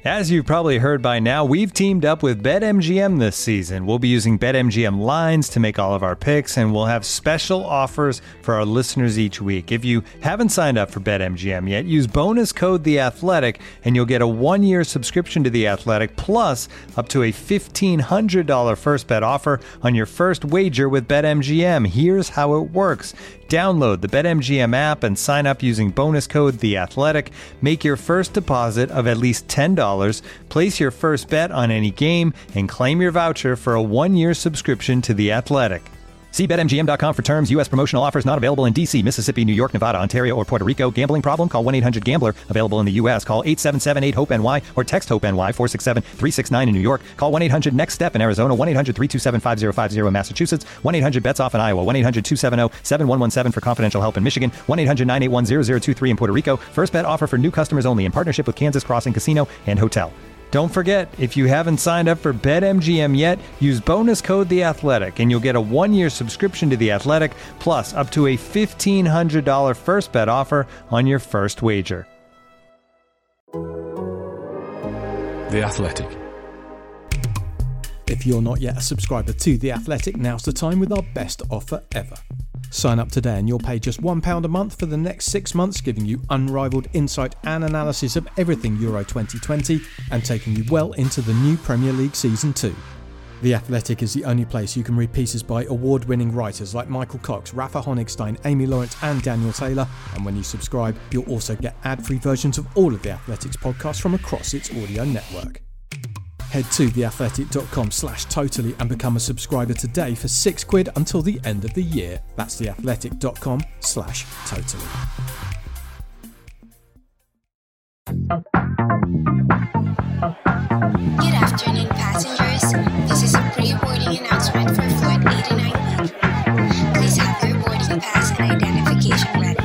As you've probably heard by now, we've teamed up with BetMGM this season. We'll be using BetMGM lines to make all of our picks, and we'll have special offers for our listeners each week. If you haven't signed up for BetMGM yet, use bonus code The Athletic, and you'll get a 1-year subscription to The Athletic, plus up to a $1,500 first bet offer on your first wager with BetMGM. Here's how it works. Download the BetMGM app and sign up using bonus code The Athletic. Make your first deposit of at least $10. Place your first bet on any game and claim your voucher for a 1-year subscription to The Athletic. See BetMGM.com for terms. U.S. promotional offers not available in D.C., Mississippi, New York, Nevada, Ontario, or Puerto Rico. Gambling problem? Call 1-800-GAMBLER. Available in the U.S. Call 877-8-HOPE-NY or text HOPE-NY 467-369 in New York. Call 1-800-NEXT-STEP in Arizona. 1-800-327-5050 in Massachusetts. 1-800-BETS-OFF in Iowa. 1-800-270-7117 for confidential help in Michigan. 1-800-981-0023 in Puerto Rico. First bet offer for new customers only in partnership with Kansas Crossing Casino and Hotel. Don't forget, if you haven't signed up for BetMGM yet, use bonus code The Athletic, and you'll get a 1-year subscription to The Athletic, plus up to a $1,500 first bet offer on your first wager. The Athletic. If you're not yet a subscriber to The Athletic, now's the time with our best offer ever. Sign up today and you'll pay just £1 a month for the next 6 months, giving you unrivaled insight and analysis of everything Euro 2020 and taking you well into the new Premier League Season 2. The Athletic is the only place you can read pieces by award-winning writers like Michael Cox, Rafa Honigstein, Amy Lawrence and Daniel Taylor, and when you subscribe, you'll also get ad-free versions of all of The Athletic's podcasts from across its audio network. Head to theathletic.com/totally and become a subscriber today for £6 until the end of the year. That's theathletic.com/totally. Good afternoon, passengers. This is a pre-boarding announcement for Flight 89B. Please have your boarding pass and identification ready.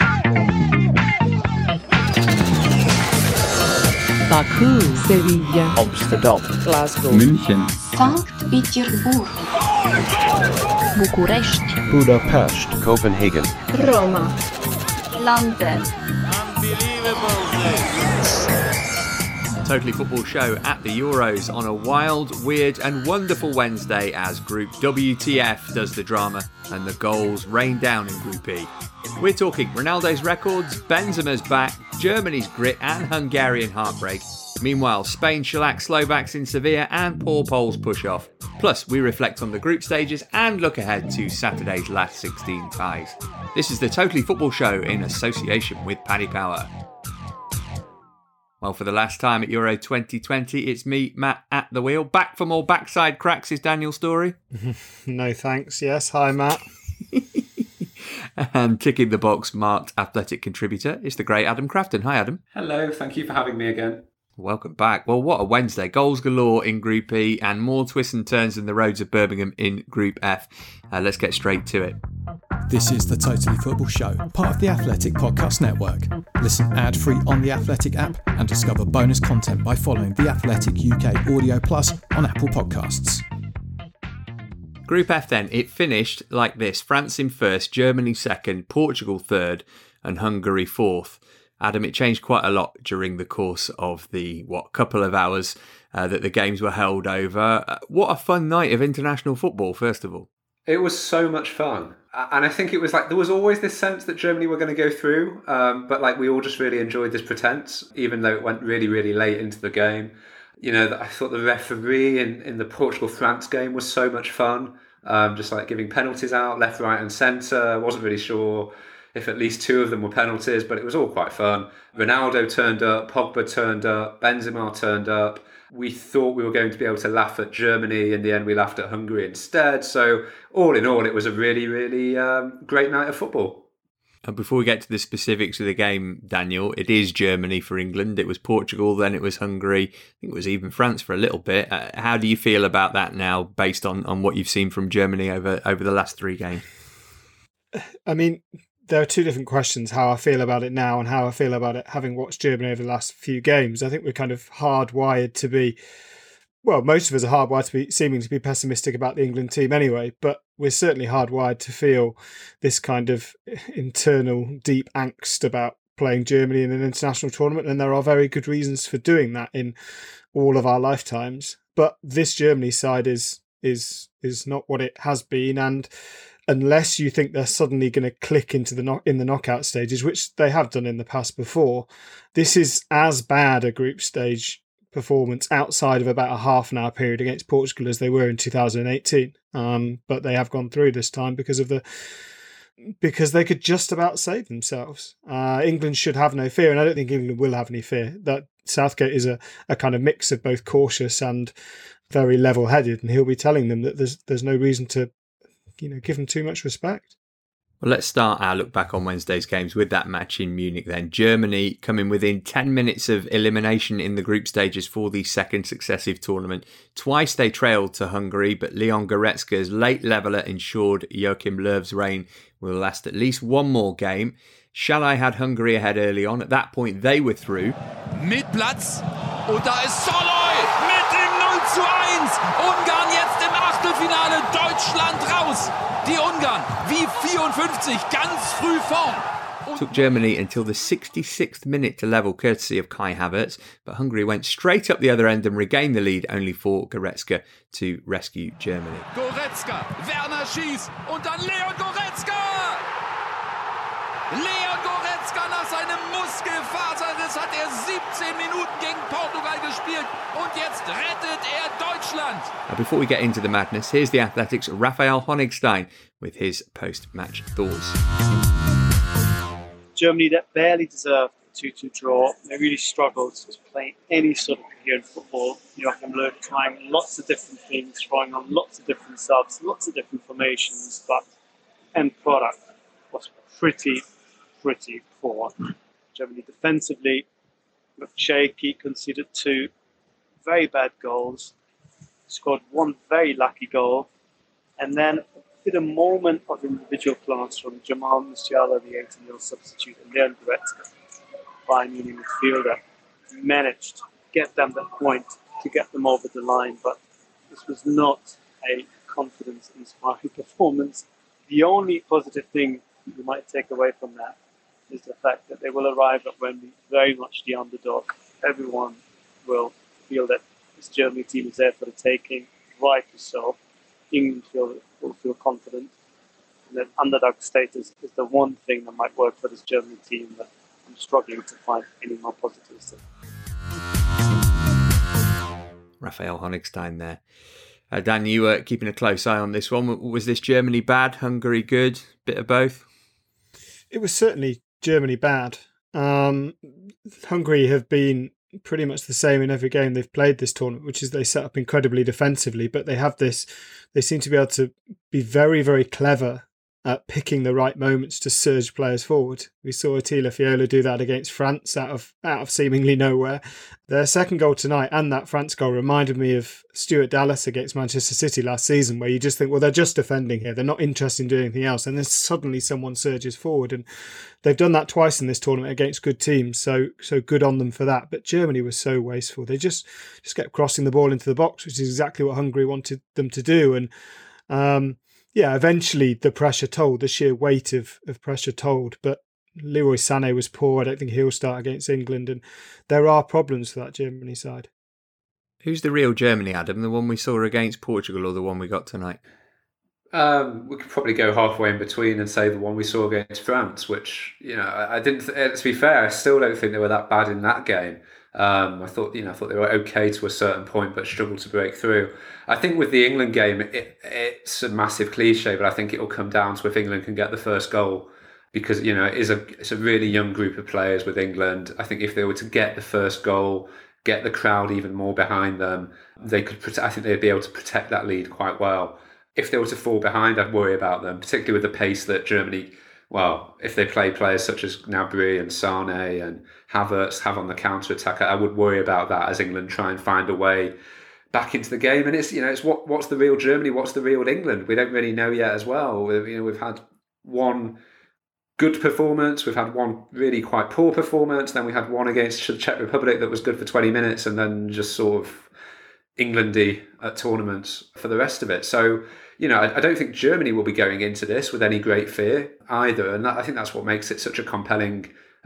Baku, Sevilla, Amsterdam, Glasgow, München, Sankt Petersburg, Bucharest, Budapest, Copenhagen, Roma, London. Totally Football Show at the Euros on a wild, weird and wonderful Wednesday as Group WTF does the drama and the goals rain down in Group E. We're talking Ronaldo's records, Benzema's back, Germany's grit and Hungarian heartbreak. Meanwhile, Spain shellac Slovaks in Sevilla and Paul Poles push off. Plus, we reflect on the group stages and look ahead to Saturday's last 16 ties. This is the Totally Football Show in association with Paddy Power. Well, for the last time at Euro 2020, it's me, Matt, at the wheel. Back for more backside cracks is Daniel Story. No thanks, yes. Hi, Matt. And ticking the box marked athletic contributor is the great Adam Crafton. Hi, Adam. Hello, thank you for having me again. Welcome back. Well, what a Wednesday. Goals galore in Group E and more twists and turns than the roads of Birmingham in Group F. Let's get straight to it. This is the Totally Football Show, part of the Athletic Podcast Network. Listen ad-free on the Athletic app and discover bonus content by following the Athletic UK Audio Plus on Apple Podcasts. Group F then, it finished like this. France in first, Germany second, Portugal third and Hungary fourth. Adam, it changed quite a lot during the course of the, couple of hours that the games were held over. What a fun night of international football, first of all. It was so much fun. And I think it was like, there was always this sense that Germany were going to go through. But like we all just really enjoyed this pretense, even though it went really, really late into the game. You know, I thought the referee in the Portugal-France game was so much fun. Just like giving penalties out left, right and centre. I wasn't really sure if at least two of them were penalties, but it was all quite fun. Ronaldo turned up, Pogba turned up, Benzema turned up. We thought we were going to be able to laugh at Germany. In the end, we laughed at Hungary instead. So all in all, it was a really, really great night of football. And before we get to the specifics of the game, Daniel, it is Germany for England. It was Portugal, then it was Hungary. I think it was even France for a little bit. How do you feel about that now, based on what you've seen from Germany over the last three games? I mean, there are two different questions, how I feel about it now and how I feel about it having watched Germany over the last few games. I think we're kind of hardwired to be, well, most of us are hardwired to be seeming to be pessimistic about the England team anyway, but we're certainly hardwired to feel this kind of internal deep angst about playing Germany in an international tournament, and there are very good reasons for doing that in all of our lifetimes. But this Germany side is not what it has been, and unless you think they're suddenly going to click into in the knockout stages, which they have done in the past before, this is as bad a group stage performance outside of about a half an hour period against Portugal as they were in 2018. But they have gone through this time because they could just about save themselves. England should have no fear, and I don't think England will have any fear. That Southgate is a kind of mix of both cautious and very level-headed, and he'll be telling them that there's no reason to give them too much respect. Well, let's start our look back on Wednesday's games with that match in Munich then. Germany coming within 10 minutes of elimination in the group stages for the second successive tournament. Twice they trailed to Hungary, but Leon Goretzka's late leveller ensured Joachim Löw's reign will last at least one more game. Schalai had Hungary ahead early on. At that point, they were through. Mit Platz. Und da ist Soloy mit dem 0:1. Ungarn jetzt im Achtelfinale. Deutschland raus. Die Ungarn wie 54 ganz früh vorn. Took Germany until the 66th minute to level, courtesy of Kai Havertz, but Hungary went straight up the other end and regained the lead, only for Goretzka to rescue Germany. Goretzka, Werner schießt und dann Leon Goretzka! Leon Goretzka nach seinem Muskelfaserriss hat 17 Minuten gegen Portugal gespielt und jetzt rettet Deutschland. Now, before we get into the madness, here's the Athletics' Raphael Honigstein with his post-match thoughts. Germany that barely deserved a 2-2 draw. They really struggled to play any sort of coherent football. Joachim Löw trying lots of different things, trying on lots of different subs, lots of different formations, but end product was pretty poor. Germany defensively looked shaky, conceded 2 very bad goals, scored 1 very lucky goal, and then with a moment of individual class from Jamal Musiala, the 18-year-old substitute, and Leon Goretzka, Bayern Munich midfielder, managed to get them that point, to get them over the line, but this was not a confidence-inspiring performance. The only positive thing you might take away from that is the fact that they will arrive at Wembley very much the underdog. Everyone will feel that this Germany team is there for the taking, rightly so. England will feel confident. And that underdog status is the one thing that might work for this Germany team that I'm struggling to find any more positives in. Raphael Honigstein there. Dan, you were keeping a close eye on this one. Was this Germany bad, Hungary good, bit of both? It was certainly Germany bad. Hungary have been pretty much the same in every game they've played this tournament, which is they set up incredibly defensively, but they seem to be able to be very, very clever at picking the right moments to surge players forward. We saw Attila Fiola do that against France out of seemingly nowhere. Their second goal tonight and that France goal reminded me of Stuart Dallas against Manchester City last season, where you just think, well, they're just defending here. They're not interested in doing anything else. And then suddenly someone surges forward. And they've done that twice in this tournament against good teams. So good on them for that. But Germany was so wasteful. They just kept crossing the ball into the box, which is exactly what Hungary wanted them to do. And eventually the pressure told, the sheer weight of pressure told. But Leroy Sané was poor. I don't think he'll start against England. And there are problems for that Germany side. Who's the real Germany, Adam? The one we saw against Portugal or the one we got tonight? We could probably go halfway in between and say the one we saw against France, which, I didn't. To be fair, I still don't think they were that bad in that game. I thought they were okay to a certain point, but struggled to break through. I think with the England game, it's a massive cliche, but I think it will come down to if England can get the first goal, because it's a really young group of players with England. I think if they were to get the first goal, get the crowd even more behind them, they could. I think they'd be able to protect that lead quite well. If they were to fall behind, I'd worry about them, particularly with the pace that Germany. Well, if they play players such as Gnabry and Sané and Havertz have on the counter-attack, I would worry about that as England try and find a way back into the game. And it's what's the real Germany, what's the real England? We don't really know yet as well. We've had one good performance, we've had one really quite poor performance, then we had one against the Czech Republic that was good for 20 minutes, and then just sort of Englandy at tournaments for the rest of it. So, I don't think Germany will be going into this with any great fear either. And I think that's what makes it such a compelling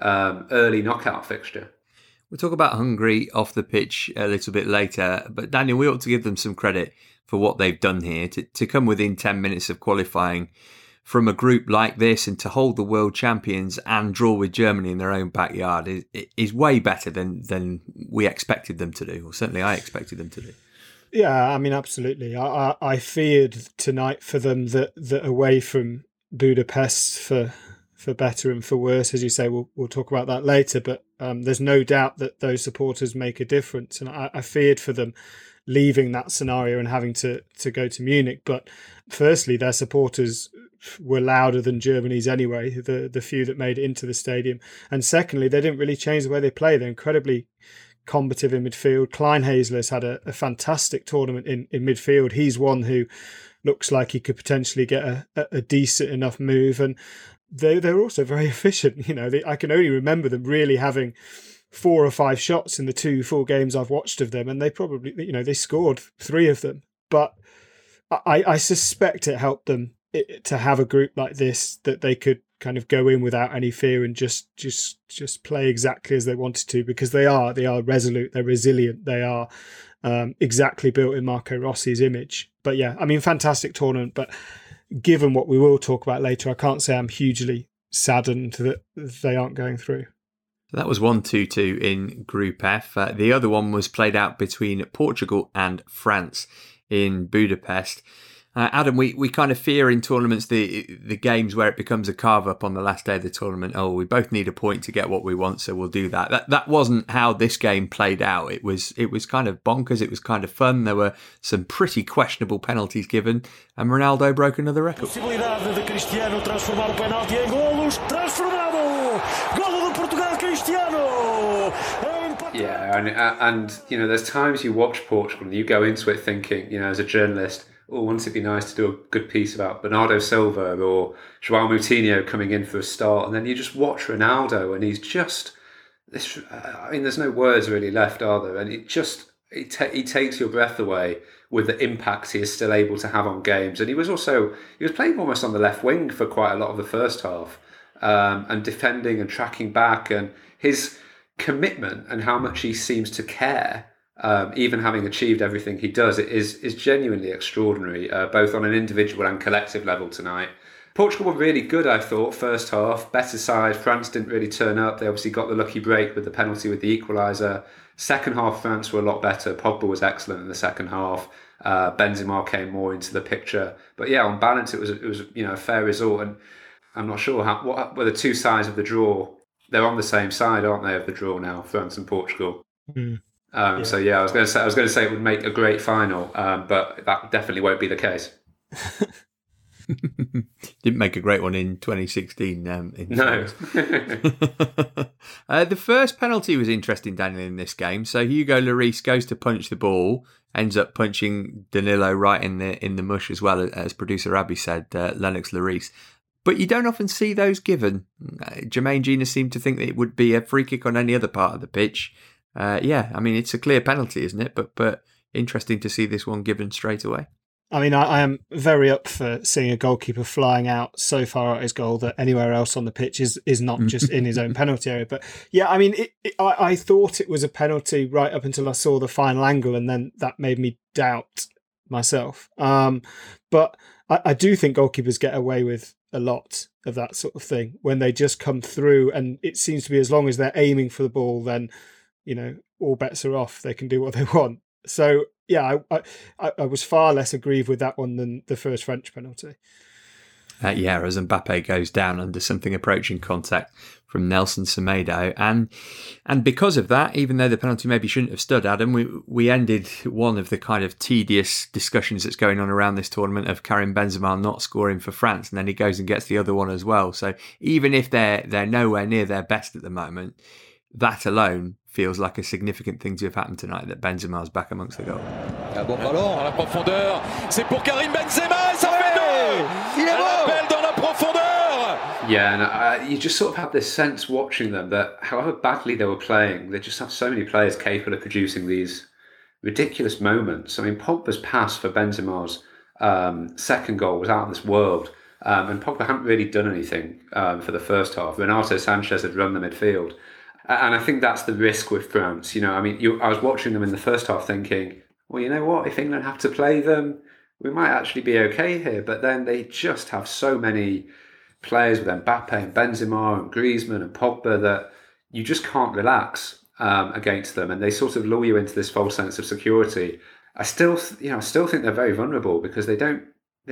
early knockout fixture. We'll talk about Hungary off the pitch a little bit later, but Daniel, we ought to give them some credit for what they've done here. To come within 10 minutes of qualifying from a group like this and to hold the world champions and draw with Germany in their own backyard is way better than we expected them to do, or certainly I expected them to do. Yeah, I mean, absolutely. I feared tonight for them that away from Budapest, for better and for worse, as you say, we'll talk about that later, but there's no doubt that those supporters make a difference. And I feared for them leaving that scenario and having to go to Munich. But firstly, their supporters were louder than Germany's anyway, the few that made it into the stadium. And secondly, they didn't really change the way they play. They're incredibly combative in midfield. Klein Hazler's had a fantastic tournament in midfield. He's one who looks like he could potentially get a decent enough move. And they're also very efficient. You know, I can only remember them really having 4 or 5 shots in the 2 full games I've watched of them, and they probably, you know, they scored 3 of them. But I suspect it helped them to have a group like this, that they could kind of go in without any fear and just play exactly as they wanted to, because they are resolute, they're resilient, they are exactly built in Marco Rossi's image. But yeah, I mean, fantastic tournament. But given what we will talk about later, I can't say I'm hugely saddened that they aren't going through. So that was 1-2-2 in Group F. The other one was played out between Portugal and France in Budapest. Adam, we kind of fear in tournaments the games where it becomes a carve-up on the last day of the tournament. Oh, we both need a point to get what we want, so we'll do that. That wasn't how this game played out. It was kind of bonkers. It was kind of fun. There were some pretty questionable penalties given, and Ronaldo broke another record. Possibilidade de Cristiano transformar o penalti em golos. Transformado! Golo de Portugal, Cristiano! Yeah, and you know, there's times you watch Portugal and you go into it thinking, you know, as a journalist, wouldn't it be nice to do a good piece about Bernardo Silva or João Moutinho coming in for a start, and then you just watch Ronaldo and he's just this. I mean, there's no words really left, are there? And he takes your breath away with the impact he is still able to have on games. And he was playing almost on the left wing for quite a lot of the first half, and defending and tracking back, and his commitment and how much he seems to care. Even having achieved everything he does, it is genuinely extraordinary, both on an individual and collective level tonight. Portugal were really good, I thought, first half. Better side. France didn't really turn up. They obviously got the lucky break with the penalty with the equaliser. Second half, France were a lot better. Pogba was excellent in the second half. Benzema came more into the picture. But yeah, on balance, it was a fair result. And I'm not sure what were the two sides of the draw. They're on the same side, aren't they, of the draw now, France and Portugal. Mm. So yeah, I was going to say it would make a great final, but that definitely won't be the case. Didn't make a great one in 2016. No. The first penalty was interesting, Daniel, in this game. So Hugo Lloris goes to punch the ball, ends up punching Danilo right in the mush as well, as producer Abby said, Lennox Lloris. But you don't often see those given. Jermaine Gina seemed to think that it would be a free kick on any other part of the pitch. Yeah, I mean, it's a clear penalty, isn't it? But interesting to see this one given straight away. I mean, I am very up for seeing a goalkeeper flying out so far out his goal that anywhere else on the pitch is not just in his own penalty area. But yeah, I mean, I thought it was a penalty right up until I saw the final angle, and then that made me doubt myself. But I do think goalkeepers get away with a lot of that sort of thing when they just come through, and it seems to be as long as they're aiming for the ball, then, you know, all bets are off. They can do what they want. So yeah, I was far less aggrieved with that one than the first French penalty. Yeah, as Mbappe goes down under something approaching contact from Nelson Semedo. And because of that, even though the penalty maybe shouldn't have stood, Adam, we ended one of the kind of tedious discussions that's going on around this tournament of Karim Benzema not scoring for France, and then he goes and gets the other one as well. So even if they're nowhere near their best at the moment, that alone feels like a significant thing to have happened tonight, that Benzema's back amongst the goals. Bon ballon à la profondeur, c'est pour Karim Benzema, ça fait deux. Il est bon. Appel dans la profondeur. Yeah, and you just sort of have this sense watching them that however badly they were playing, they just have so many players capable of producing these ridiculous moments. I mean, Pogba's pass for Benzema's second goal was out of this world. And Pogba hadn't really done anything for the first half. Renato Sanchez had run the midfield. And I think that's the risk with France. I was watching them in the first half thinking, well, you know what? If England have to play them, we might actually be okay here. But then they just have so many players with Mbappe and Benzema and Griezmann and Pogba that you just can't relax against them. And they sort of lure you into this false sense of security. I still think they're very vulnerable because they don't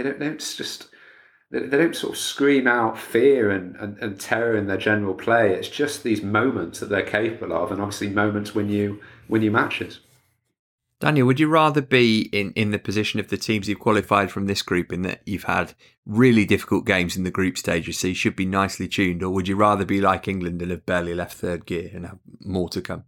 sort of scream out fear and terror in their general play. It's just these moments that they're capable of, and obviously moments win you matches. Daniel, would you rather be in the position of the teams you've qualified from this group, in that you've had really difficult games in the group stages, so you should be nicely tuned, or would you rather be like England and have barely left third gear and have more to come?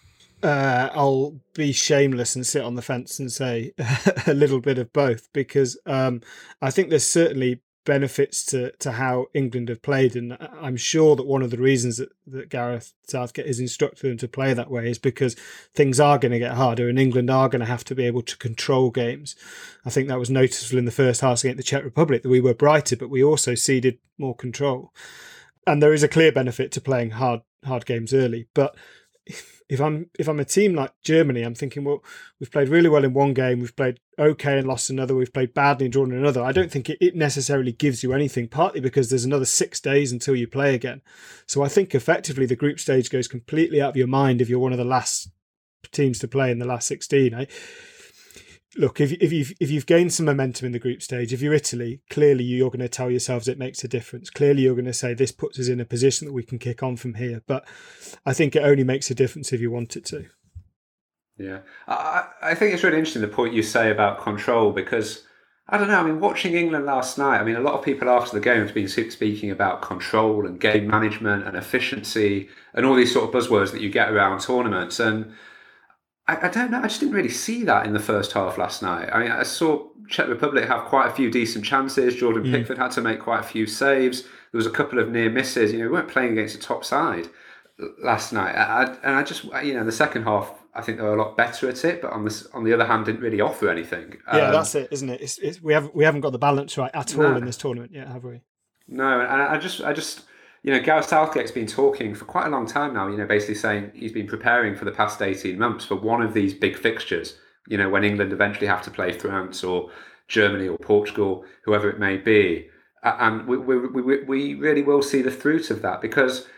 I'll be shameless and sit on the fence and say a little bit of both, because I think there's certainly benefits to how England have played, and I'm sure that one of the reasons that Gareth Southgate has instructed them to play that way is because things are going to get harder and England are going to have to be able to control games. I think that was noticeable in the first half against the Czech Republic, that we were brighter but we also ceded more control, and there is a clear benefit to playing hard games early. But if I'm a team like Germany, I'm thinking, well, we've played really well in one game, we've played okay and lost another, we've played badly and drawn another. I don't think it necessarily gives you anything, partly because there's another 6 days until you play again. So I think effectively the group stage goes completely out of your mind if you're one of the last teams to play in the last 16. Look, if you've gained some momentum in the group stage, if you're Italy, clearly you're going to tell yourselves it makes a difference. Clearly you're going to say this puts us in a position that we can kick on from here. But I think it only makes a difference if you want it to. Yeah, I think it's really interesting the point you say about control, because I don't know, watching England last night, a lot of people after the game have been speaking about control and game management and efficiency and all these sort of buzzwords that you get around tournaments. And I don't know, I just didn't really see that in the first half last night. I saw Czech Republic have quite a few decent chances. Jordan Pickford had to make quite a few saves. There was a couple of near misses. We weren't playing against a top side last night. And I just, the second half, I think they were a lot better at it, but on the other hand, didn't really offer anything. Yeah, that's it, isn't it? We haven't got the balance right at all in this tournament yet, have we? No, and I just Gareth Southgate's been talking for quite a long time now, basically saying he's been preparing for the past 18 months for one of these big fixtures, when England eventually have to play France or Germany or Portugal, whoever it may be. And we really will see the fruit of that, because,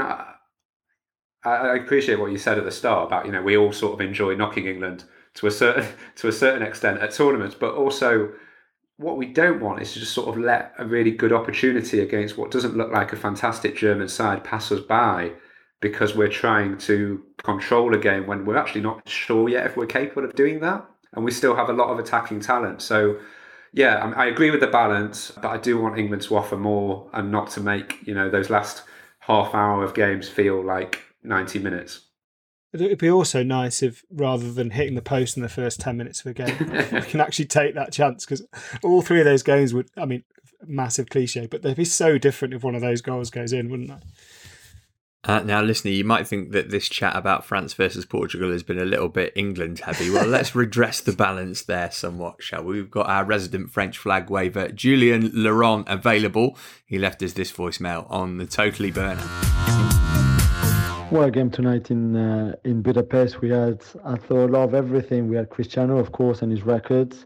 I appreciate what you said at the start about, we all sort of enjoy knocking England to a certain extent at tournaments, but also what we don't want is to just sort of let a really good opportunity against what doesn't look like a fantastic German side pass us by, because we're trying to control a game when we're actually not sure yet if we're capable of doing that. And we still have a lot of attacking talent. So, yeah, I agree with the balance, but I do want England to offer more and not to make, those last half hour of games feel like 90 minutes. It'd be also nice if, rather than hitting the post in the first 10 minutes of a game, we can actually take that chance, because all three of those games would, massive cliche, but they'd be so different if one of those goals goes in, wouldn't they? Now, listener, you might think that this chat about France versus Portugal has been a little bit England heavy. Well, let's redress the balance there somewhat, shall we? We've got our resident French flag waver, Julien Laurent, available. He left us this voicemail on the Totally Burner. What a game tonight in Budapest. We had, I thought, a lot of everything. We had Cristiano, of course, and his records.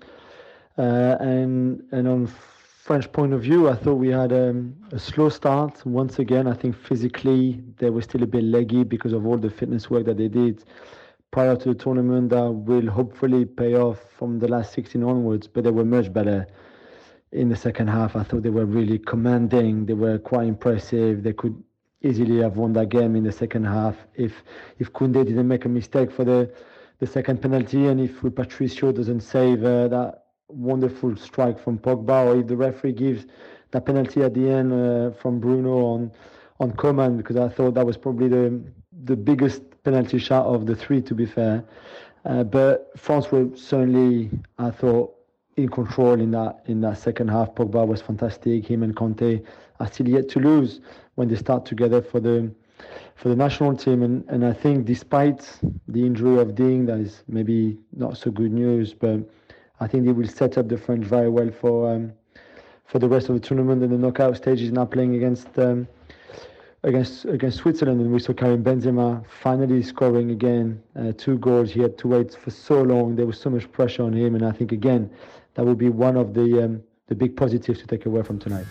And on French point of view, I thought we had a slow start. Once again, I think physically they were still a bit leggy because of all the fitness work that they did prior to the tournament. That will hopefully pay off from the last 16 onwards, but they were much better in the second half. I thought they were really commanding. They were quite impressive. They could easily have won that game in the second half if Koundé didn't make a mistake for the second penalty, and if Patricio doesn't save that wonderful strike from Pogba, or if the referee gives that penalty at the end from Bruno on Coman, because I thought that was probably the biggest penalty shot of the three, to be fair. But France were certainly, I thought, in control in that second half. Pogba was fantastic. Him and Conte are still yet to lose when they start together for the national team. And I think despite the injury of Ding, that is maybe not so good news, but I think they will set up the French very well for the rest of the tournament. And the knockout stage is now playing against Switzerland, and we saw Karim Benzema finally scoring again 2 goals. He had to wait for so long. There was so much pressure on him, and I think again that will be one of the big positives to take away from tonight.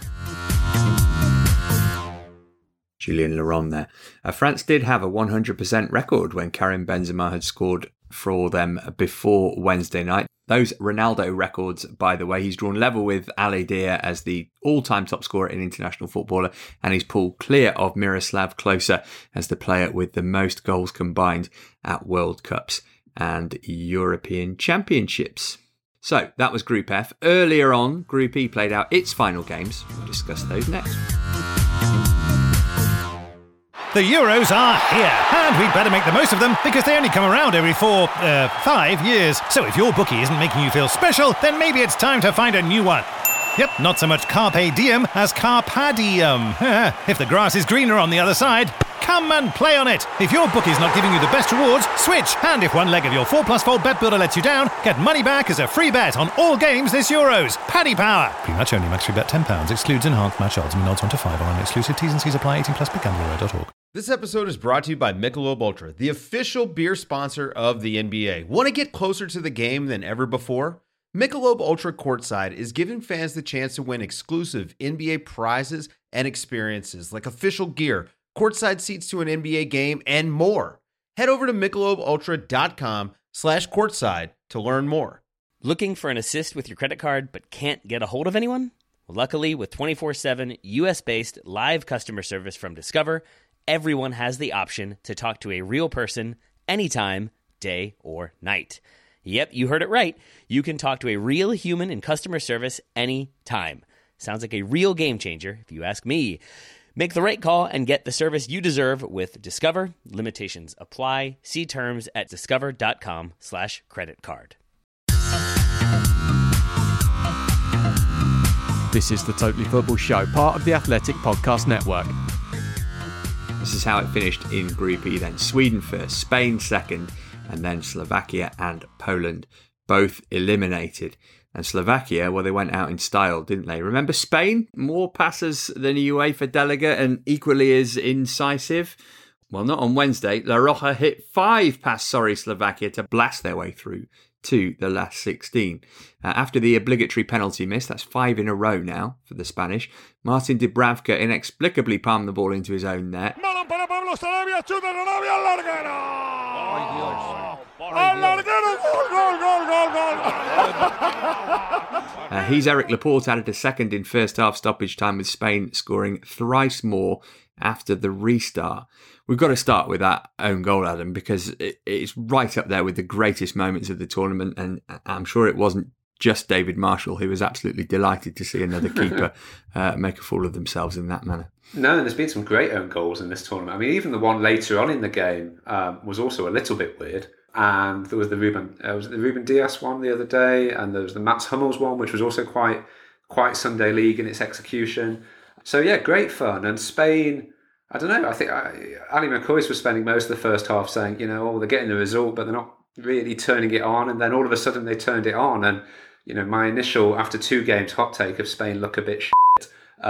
Julien Laurent there. France did have a 100% record when Karim Benzema had scored for them before Wednesday night. Those Ronaldo records, by the way, he's drawn level with Ali Dia as the all-time top scorer in international footballer, and he's pulled clear of Miroslav Klose as the player with the most goals combined at World Cups and European Championships. So that was Group F. Earlier on, Group E played out its final games. We'll discuss those next. The Euros are here, and we'd better make the most of them because they only come around every 5 years. So if your bookie isn't making you feel special, then maybe it's time to find a new one. Yep, not so much carpe diem as carpadium. If the grass is greener on the other side, come and play on it. If your bookie's not giving you the best rewards, switch. And if one leg of your 4+4 bet builder lets you down, get money back as a free bet on all games this Euros. Paddy Power. Pre-match only, max free bet £10. Excludes enhanced match odds. Mean odds 1 to 5 on exclusive T's and C's apply. 18 plus BetGambler.org. This episode is brought to you by Michelob Ultra, the official beer sponsor of the NBA. Want to get closer to the game than ever before? Michelob Ultra Courtside is giving fans the chance to win exclusive NBA prizes and experiences like official gear, courtside seats to an NBA game, and more. Head over to MichelobUltra.com/courtside to learn more. Looking for an assist with your credit card but can't get a hold of anyone? Well, luckily, with 24/7 US-based live customer service from Discover, everyone has the option to talk to a real person anytime, day or night. Yep, you heard it right. You can talk to a real human in customer service anytime. Sounds like a real game changer, if you ask me. Make the right call and get the service you deserve with Discover. Limitations apply. See terms at discover.com/creditcard. This is the Totally Football Show, part of the Athletic Podcast Network. This is how it finished in Group E then. Sweden first, Spain second, and then Slovakia and Poland both eliminated. And Slovakia, well, they went out in style, didn't they? Remember Spain? More passes than a UEFA delegate and equally as incisive. Well, not on Wednesday. La Roja hit 5 past Slovakia to blast their way through to the last 16. After the obligatory penalty miss, that's 5 in a row now for the Spanish, Martin Dubravka inexplicably palmed the ball into his own net. He's Eric Laporte added a second in first half stoppage time, with Spain scoring thrice more after the restart. We've got to start with that own goal, Adam, because it's right up there with the greatest moments of the tournament, and I'm sure it wasn't just David Marshall who was absolutely delighted to see another keeper make a fool of themselves in that manner. No, there's been some great own goals in this tournament. I mean, even the one later on in the game was also a little bit weird. And there was the Ruben Dias one the other day, and there was the Mats Hummels one, which was also quite Sunday League in its execution. So yeah, great fun. And Spain, I don't know, I think Ali McCoy was spending most of the first half saying, they're getting the result, but they're not really turning it on. And then all of a sudden they turned it on. And, my initial, after 2 games, hot take of Spain look a bit shit,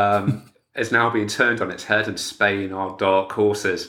is now being turned on its head, and Spain are dark horses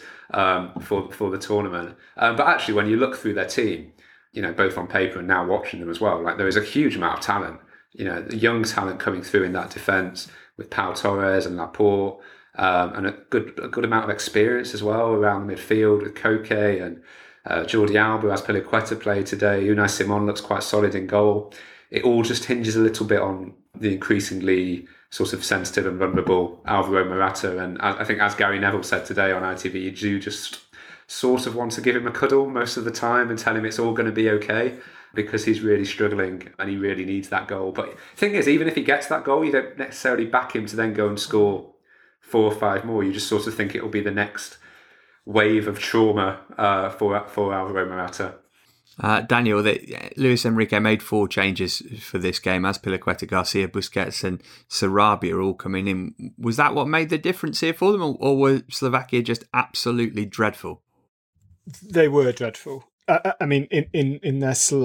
for the tournament. But actually, when you look through their team, both on paper and now watching them as well, like there is a huge amount of talent. The young talent coming through in that defence with Pau Torres and Laporte, and a good amount of experience as well around the midfield with Koke and Jordi Alba, as Piliqueta played today. Unai Simon looks quite solid in goal. It all just hinges a little bit on the increasingly sort of sensitive and vulnerable Alvaro Morata. And I think, as Gary Neville said today on ITV, you do just sort of want to give him a cuddle most of the time and tell him it's all going to be okay, because he's really struggling and he really needs that goal. But the thing is, even if he gets that goal, you don't necessarily back him to then go and score 4 or 5 more. You just sort of think it will be the next wave of trauma for Alvaro Morata. Daniel, Luis Enrique made 4 changes for this game, as Piliqueta, Garcia, Busquets and Sarabia all coming in. Was that what made the difference here for them, or were Slovakia just absolutely dreadful? They were dreadful. I mean, in their slight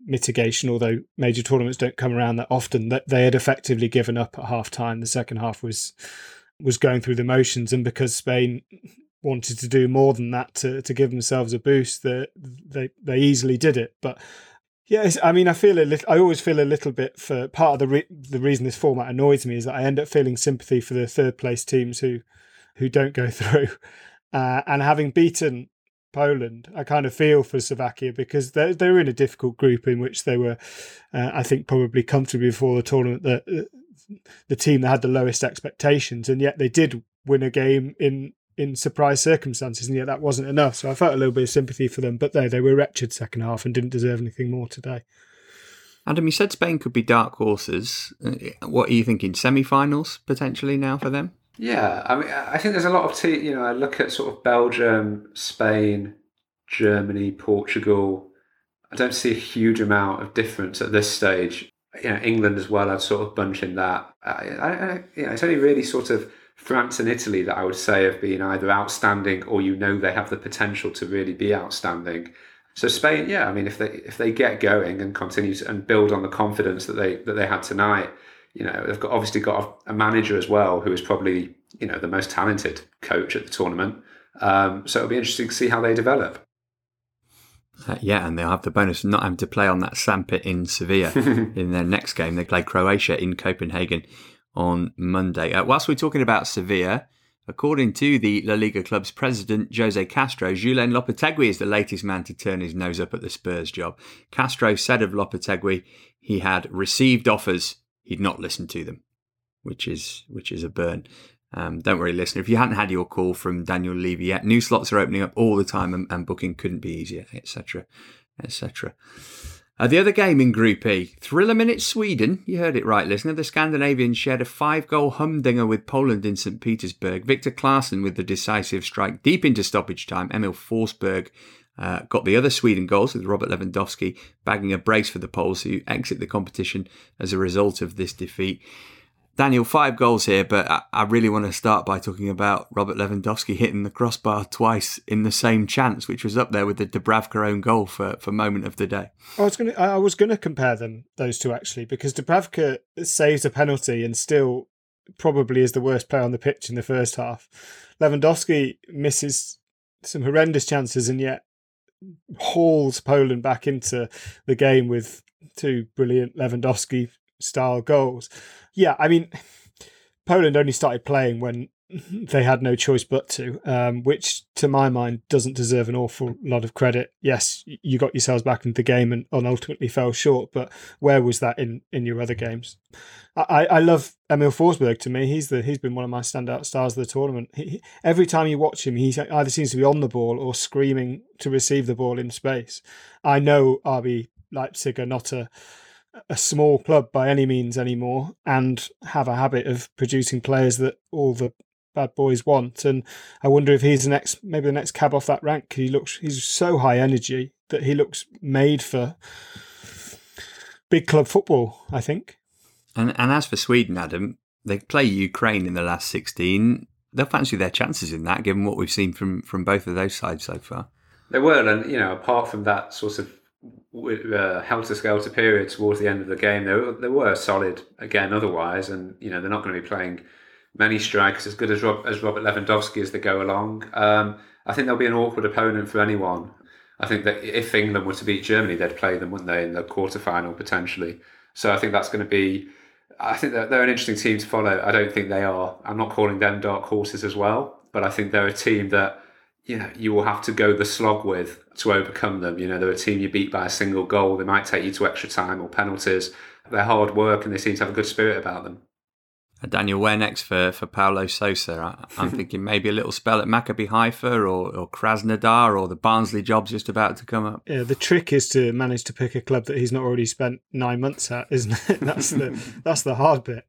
mitigation, although major tournaments don't come around that often, that they had effectively given up at half time. The second half was going through the motions, and because Spain wanted to do more than that to give themselves a boost, they easily did it. But yes, I mean, I always feel a little bit for part of the reason this format annoys me is that I end up feeling sympathy for the third place teams who don't go through, and having beaten Poland, I kind of feel for Slovakia because they were in a difficult group in which they were, I think, probably comfortably before the tournament the team that had the lowest expectations, and yet they did win a game in surprise circumstances, and yet that wasn't enough. So I felt a little bit of sympathy for them, but they were wretched second half and didn't deserve anything more today. Adam, you said Spain could be dark horses. What are you thinking? Semi-finals potentially now for them? Yeah, I mean, I think there's a lot of I look at sort of Belgium, Spain, Germany, Portugal. I don't see a huge amount of difference at this stage. England as well, I'd sort of bunch in that. It's only really sort of France and Italy that I would say have been either outstanding or they have the potential to really be outstanding. So Spain, yeah, I mean, if they get going and continue and build on the confidence that they had tonight, they've obviously got a manager as well who is probably the most talented coach at the tournament. So it'll be interesting to see how they develop. And they'll have the bonus of not having to play on that sandpit in Sevilla in their next game. They play Croatia in Copenhagen on Monday. Whilst we're talking about Sevilla, according to the La Liga club's president, Jose Castro, Julen Lopetegui is the latest man to turn his nose up at the Spurs job. Castro said of Lopetegui he had received offers, he'd not listened to them, which is a burn. Don't worry, listener. If you hadn't had your call from Daniel Levy yet, new slots are opening up all the time and booking couldn't be easier, etc., etc. The other game in Group E, Thriller Minute Sweden. You heard it right, listener. The Scandinavians shared a 5-goal humdinger with Poland in St. Petersburg. Victor Claesson with the decisive strike deep into stoppage time. Emil Forsberg got the other Sweden goals with Robert Lewandowski bagging a brace for the Poles who exit the competition as a result of this defeat. Daniel, 5 goals here, but I really want to start by talking about Robert Lewandowski hitting the crossbar twice in the same chance, which was up there with the Dubravka own goal for moment of the day. I was going to compare those two actually, because Dubravka saves a penalty and still probably is the worst player on the pitch in the first half. Lewandowski misses some horrendous chances and yet hauls Poland back into the game with 2 brilliant Lewandowski-style goals. Yeah, I mean, Poland only started playing when they had no choice but to, which to my mind doesn't deserve an awful lot of credit. Yes, you got yourselves back into the game and ultimately fell short, but where was that in your other games? I love Emil Forsberg. To me, he's been one of my standout stars of the tournament. Every time you watch him, he either seems to be on the ball or screaming to receive the ball in space. I know RB Leipzig are not a small club by any means anymore and have a habit of producing players that all the bad boys want, and I wonder if he's maybe the next cab off that rank. He's so high energy that he looks made for big club football, I think. And as for Sweden, Adam, they play Ukraine in the last 16. They'll fancy their chances in that, given what we've seen from both of those sides so far. They will, and apart from that sort of helter-skelter period towards the end of the game, they were solid again otherwise, and they're not going to be playing many strikers as good as Robert Lewandowski as they go along. I think they'll be an awkward opponent for anyone. I think that if England were to beat Germany, they'd play them, wouldn't they, in the quarterfinal potentially. So I think that's going to be, I think that they're an interesting team to follow. I don't think they are, I'm not calling them dark horses as well, but I think they're a team that you will have to go the slog with to overcome them. They're a team you beat by a single goal. They might take you to extra time or penalties. They're hard work and they seem to have a good spirit about them. Daniel, where next for Paulo Sousa? I'm thinking maybe a little spell at Maccabi Haifa or Krasnodar, or the Barnsley job's just about to come up. Yeah, the trick is to manage to pick a club that he's not already spent 9 months at, isn't it? That's the hard bit.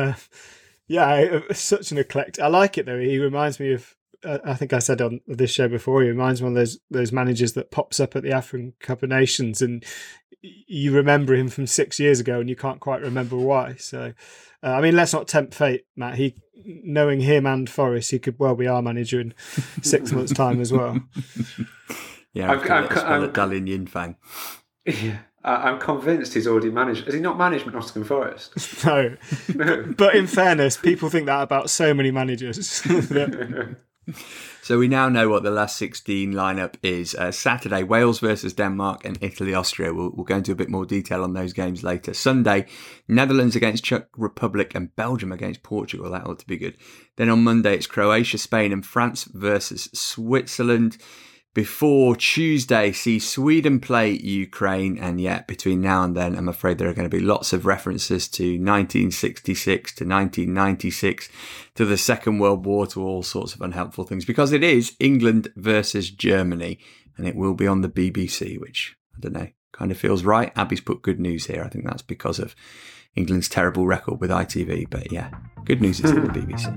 Such an eclectic. I like it though. He reminds me of, I think I said on this show before, he reminds me of those managers that pops up at the African Cup of Nations and you remember him from 6 years ago and you can't quite remember why. So, let's not tempt fate, Matt. Knowing him and Forest, he could well be our manager in 6 months' time as well. Yeah, I'm a Dalin Yin fan. Yeah, I'm convinced he's already managed. Has he not managed Nottingham Forest? No. But in fairness, people think that about so many managers. So we now know what the last 16 lineup is. Saturday, Wales versus Denmark and Italy, Austria. We'll go into a bit more detail on those games later. Sunday, Netherlands against Czech Republic and Belgium against Portugal. That ought to be good. Then on Monday, it's Croatia, Spain and France versus Switzerland. Before Tuesday, see Sweden play Ukraine. And yet, between now and then, I'm afraid there are going to be lots of references to 1966, to 1996, to the Second World War, to all sorts of unhelpful things, because it is England versus Germany, and it will be on the BBC, which, I don't know, kind of feels right. Abby's put good news here. I think that's because of England's terrible record with ITV. But yeah, good news is on the BBC.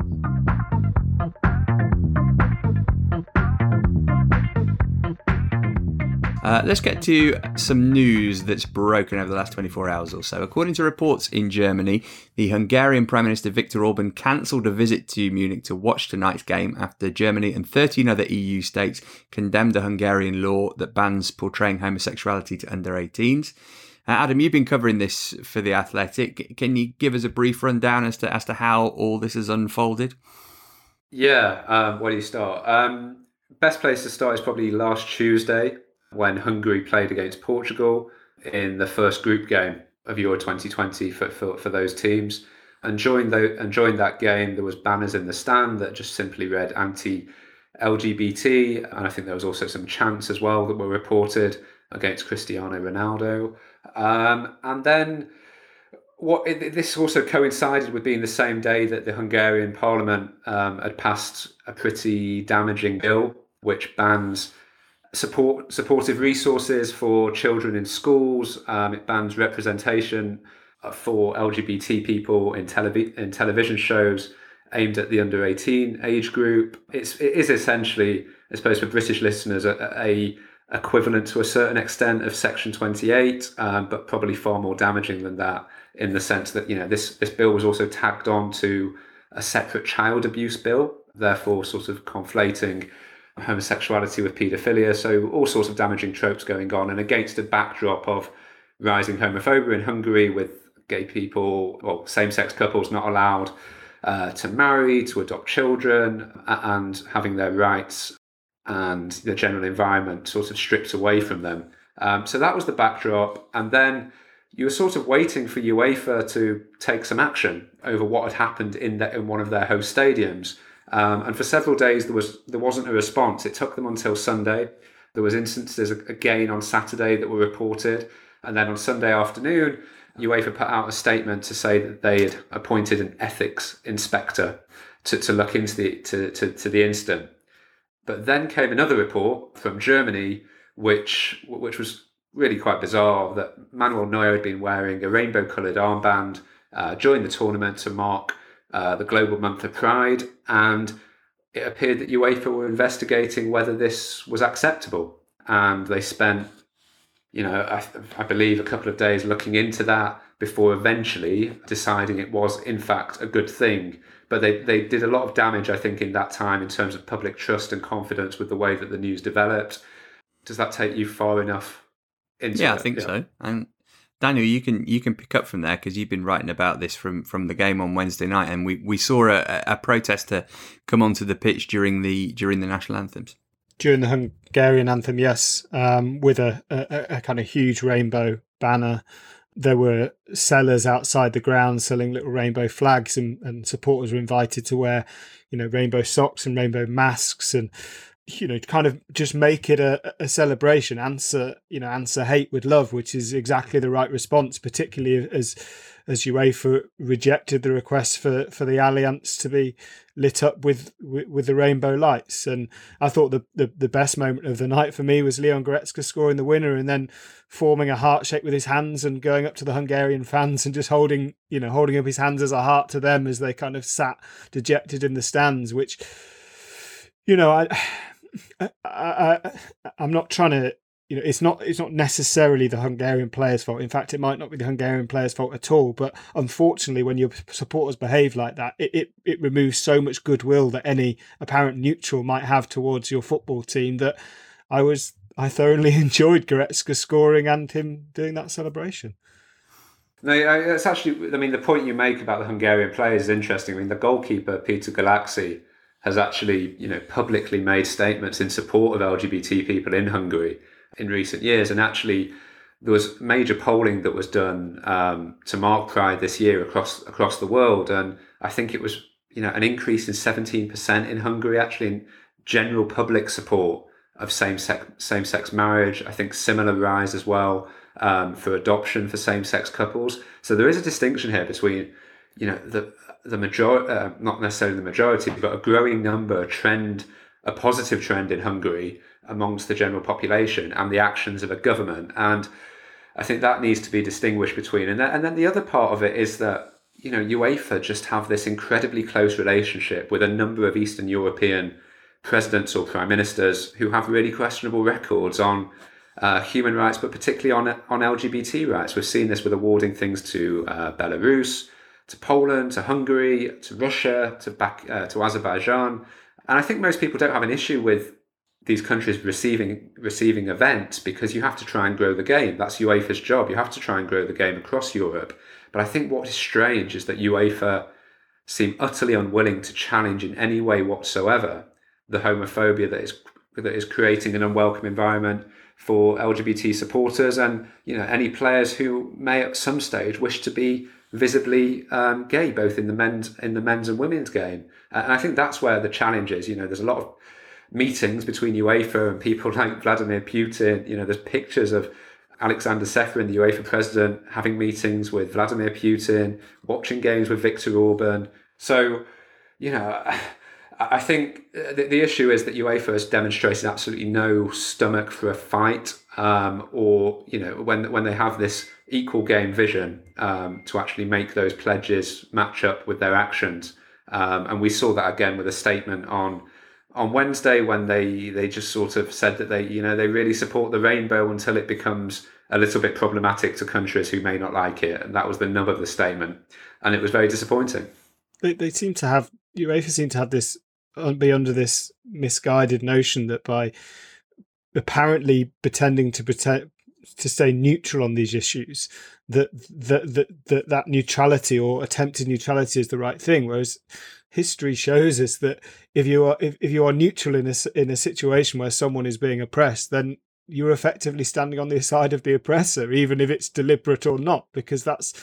Let's get to some news that's broken over the last 24 hours or so. According to reports in Germany, the Hungarian Prime Minister Viktor Orban cancelled a visit to Munich to watch tonight's game after Germany and 13 other EU states condemned a Hungarian law that bans portraying homosexuality to under 18s. Adam, you've been covering this for The Athletic. Can you give us a brief rundown as to how all this has unfolded? Yeah, where do you start? Best place to start is probably last Tuesday, when Hungary played against Portugal in the first group game of Euro 2020 for those teams. And during that game, there was banners in the stand that just simply read anti-LGBT. And I think there was also some chants as well that were reported against Cristiano Ronaldo. And then this also coincided with being the same day that the Hungarian parliament had passed a pretty damaging bill which bans supportive resources for children in schools. It bans representation for LGBT people in television shows aimed at the under 18 age group. It is essentially, I suppose, for British listeners, a equivalent to a certain extent of Section 28, but probably far more damaging than that, in the sense that, you know, this bill was also tagged on to a separate child abuse bill, therefore sort of conflating homosexuality with paedophilia. So all sorts of damaging tropes going on, and against a backdrop of rising homophobia in Hungary, with gay people or same-sex couples not allowed to marry, to adopt children, and having their rights and the general environment sort of stripped away from them. So that was the backdrop. And then you were sort of waiting for UEFA to take some action over what had happened in one of their host stadiums. And for several days, there wasn't a response. It took them until Sunday. There was instances again on Saturday that were reported. And then on Sunday afternoon, UEFA put out a statement to say that they had appointed an ethics inspector to look into the incident. But then came another report from Germany, which was really quite bizarre, that Manuel Neuer had been wearing a rainbow-coloured armband during the tournament to mark the Global Month of Pride, and it appeared that UEFA were investigating whether this was acceptable. And they spent, I believe, a couple of days looking into that before eventually deciding it was, in fact, a good thing. But they did a lot of damage, I think, in that time in terms of public trust and confidence with the way that the news developed. Does that take you far enough into it? Yeah, I think so. And Daniel, you can pick up from there, because you've been writing about this from the game on Wednesday night, and we saw a protester come onto the pitch during the national anthems. During the Hungarian anthem, yes, with a kind of huge rainbow banner. There were sellers outside the ground selling little rainbow flags, and supporters were invited to wear, rainbow socks and rainbow masks, and kind of just make it a celebration. Answer hate with love, which is exactly the right response, particularly as UEFA rejected the request for the Allianz to be lit up with the rainbow lights. And I thought the best moment of the night for me was Leon Goretzka scoring the winner and then forming a heart shape with his hands and going up to the Hungarian fans and just holding up his hands as a heart to them as they kind of sat dejected in the stands, which, I'm not trying to, it's not necessarily the Hungarian players' fault. In fact, it might not be the Hungarian players' fault at all. But unfortunately, when your supporters behave like that, it removes so much goodwill that any apparent neutral might have towards your football team, that I was I thoroughly enjoyed Goretzka scoring and him doing that celebration. No, it's actually, I mean, the point you make about the Hungarian players is interesting. I mean, the goalkeeper, Peter Galaxy, has actually, publicly made statements in support of LGBT people in Hungary in recent years. And actually, there was major polling that was done to mark Pride this year across the world. And I think it was, an increase in 17% in Hungary, actually, in general public support of same-sex marriage. I think similar rise as well for adoption for same-sex couples. So there is a distinction here between, the majority, not necessarily the majority, but a growing number, a positive trend in Hungary amongst the general population and the actions of a government. And I think that needs to be distinguished between. And then the other part of it is that, UEFA just have this incredibly close relationship with a number of Eastern European presidents or prime ministers who have really questionable records on human rights, but particularly on LGBT rights. We've seen this with awarding things to Belarus, to Poland, to Hungary, to Russia, to Azerbaijan. And I think most people don't have an issue with these countries receiving events, because you have to try and grow the game. That's UEFA's job. You have to try and grow the game across Europe. But I think what is strange is that UEFA seem utterly unwilling to challenge in any way whatsoever the homophobia that is creating an unwelcome environment for LGBT supporters and any players who may at some stage wish to be visibly gay, both in the men's and women's game. And I think that's where the challenge is. There's a lot of meetings between UEFA and people like Vladimir Putin. There's pictures of Alexander Seferin, the UEFA president, having meetings with Vladimir Putin, watching games with Viktor Orban. So, I think the issue is that UEFA has demonstrated absolutely no stomach for a fight, or when they have this equal game vision to actually make those pledges match up with their actions. And we saw that again with a statement on Wednesday when they just sort of said that they really support the rainbow until it becomes a little bit problematic to countries who may not like it. And that was the nub of the statement. And it was very disappointing. UEFA seem to have this, be under this misguided notion that by apparently pretending to stay neutral on these issues, that neutrality or attempted neutrality is the right thing. Whereas history shows us that if you are neutral in a situation where someone is being oppressed, then you're effectively standing on the side of the oppressor, even if it's deliberate or not, because that's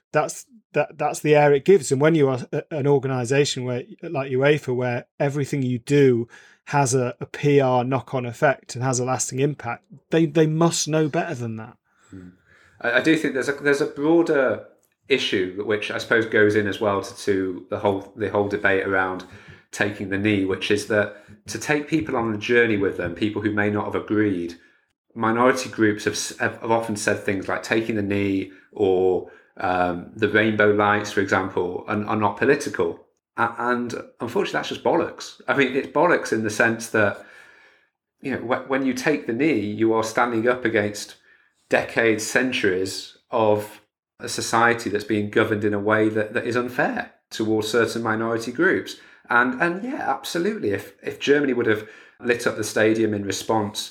the air it gives. And when you are an organisation like UEFA, where everything you do has a PR knock-on effect and has a lasting impact, they must know better than that. I do think there's a broader issue which I suppose goes in as well to the whole debate around taking the knee, which is that to take people on a journey with them, people who may not have agreed, minority groups have often said things like taking the knee or the rainbow lights, for example, are not political. And unfortunately, that's just bollocks. I mean, it's bollocks in the sense that, when you take the knee, you are standing up against decades, centuries of a society that's being governed in a way that is unfair towards certain minority groups. And yeah, absolutely. If Germany would have lit up the stadium in response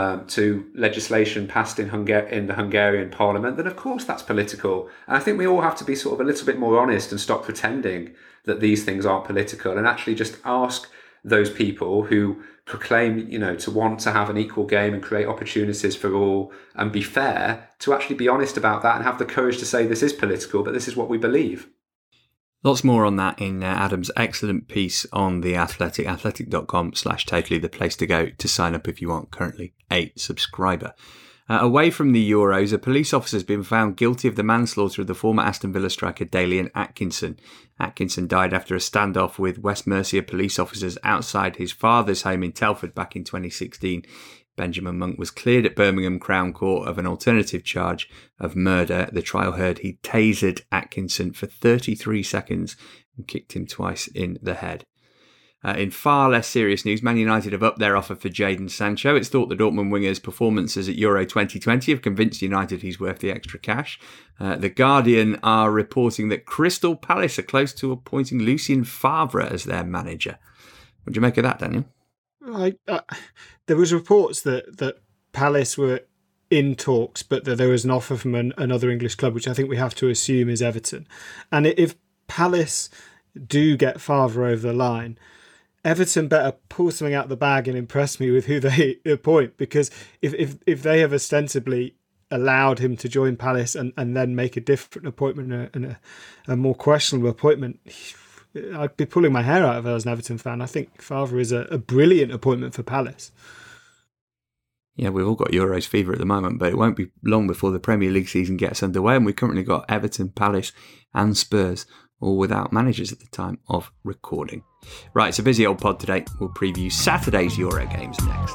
to legislation passed in the Hungarian parliament, then of course that's political. And I think we all have to be sort of a little bit more honest and stop pretending that these things aren't political, and actually just ask those people who proclaim, to want to have an equal game and create opportunities for all and be fair, to actually be honest about that and have the courage to say this is political, but this is what we believe. Lots more on that in Adam's excellent piece on The Athletic, athletic.com/totally, the place to go to sign up if you aren't currently a subscriber. Away from the Euros, a police officer has been found guilty of the manslaughter of the former Aston Villa striker Dalian Atkinson. Atkinson died after a standoff with West Mercia police officers outside his father's home in Telford back in 2016. Benjamin Monk was cleared at Birmingham Crown Court of an alternative charge of murder. The trial heard he tasered Atkinson for 33 seconds and kicked him twice in the head. In far less serious news, Man United have upped their offer for Jadon Sancho. It's thought the Dortmund winger's performances at Euro 2020 have convinced United he's worth the extra cash. The Guardian are reporting that Crystal Palace are close to appointing Lucien Favre as their manager. What do you make of that, Daniel? There was reports that Palace were in talks, but that there was an offer from another English club, which I think we have to assume is Everton. And if Palace do get Favre over the line, Everton better pull something out of the bag and impress me with who they appoint, because if they have ostensibly allowed him to join Palace and then make a different appointment and a more questionable appointment, I'd be pulling my hair out if I was an Everton fan. I think Favre is a brilliant appointment for Palace. Yeah, we've all got Euros fever at the moment, but it won't be long before the Premier League season gets underway, and we've currently got Everton, Palace and Spurs all without managers at the time of recording. Right, it's a busy old pod today. We'll preview Saturday's Euro games next.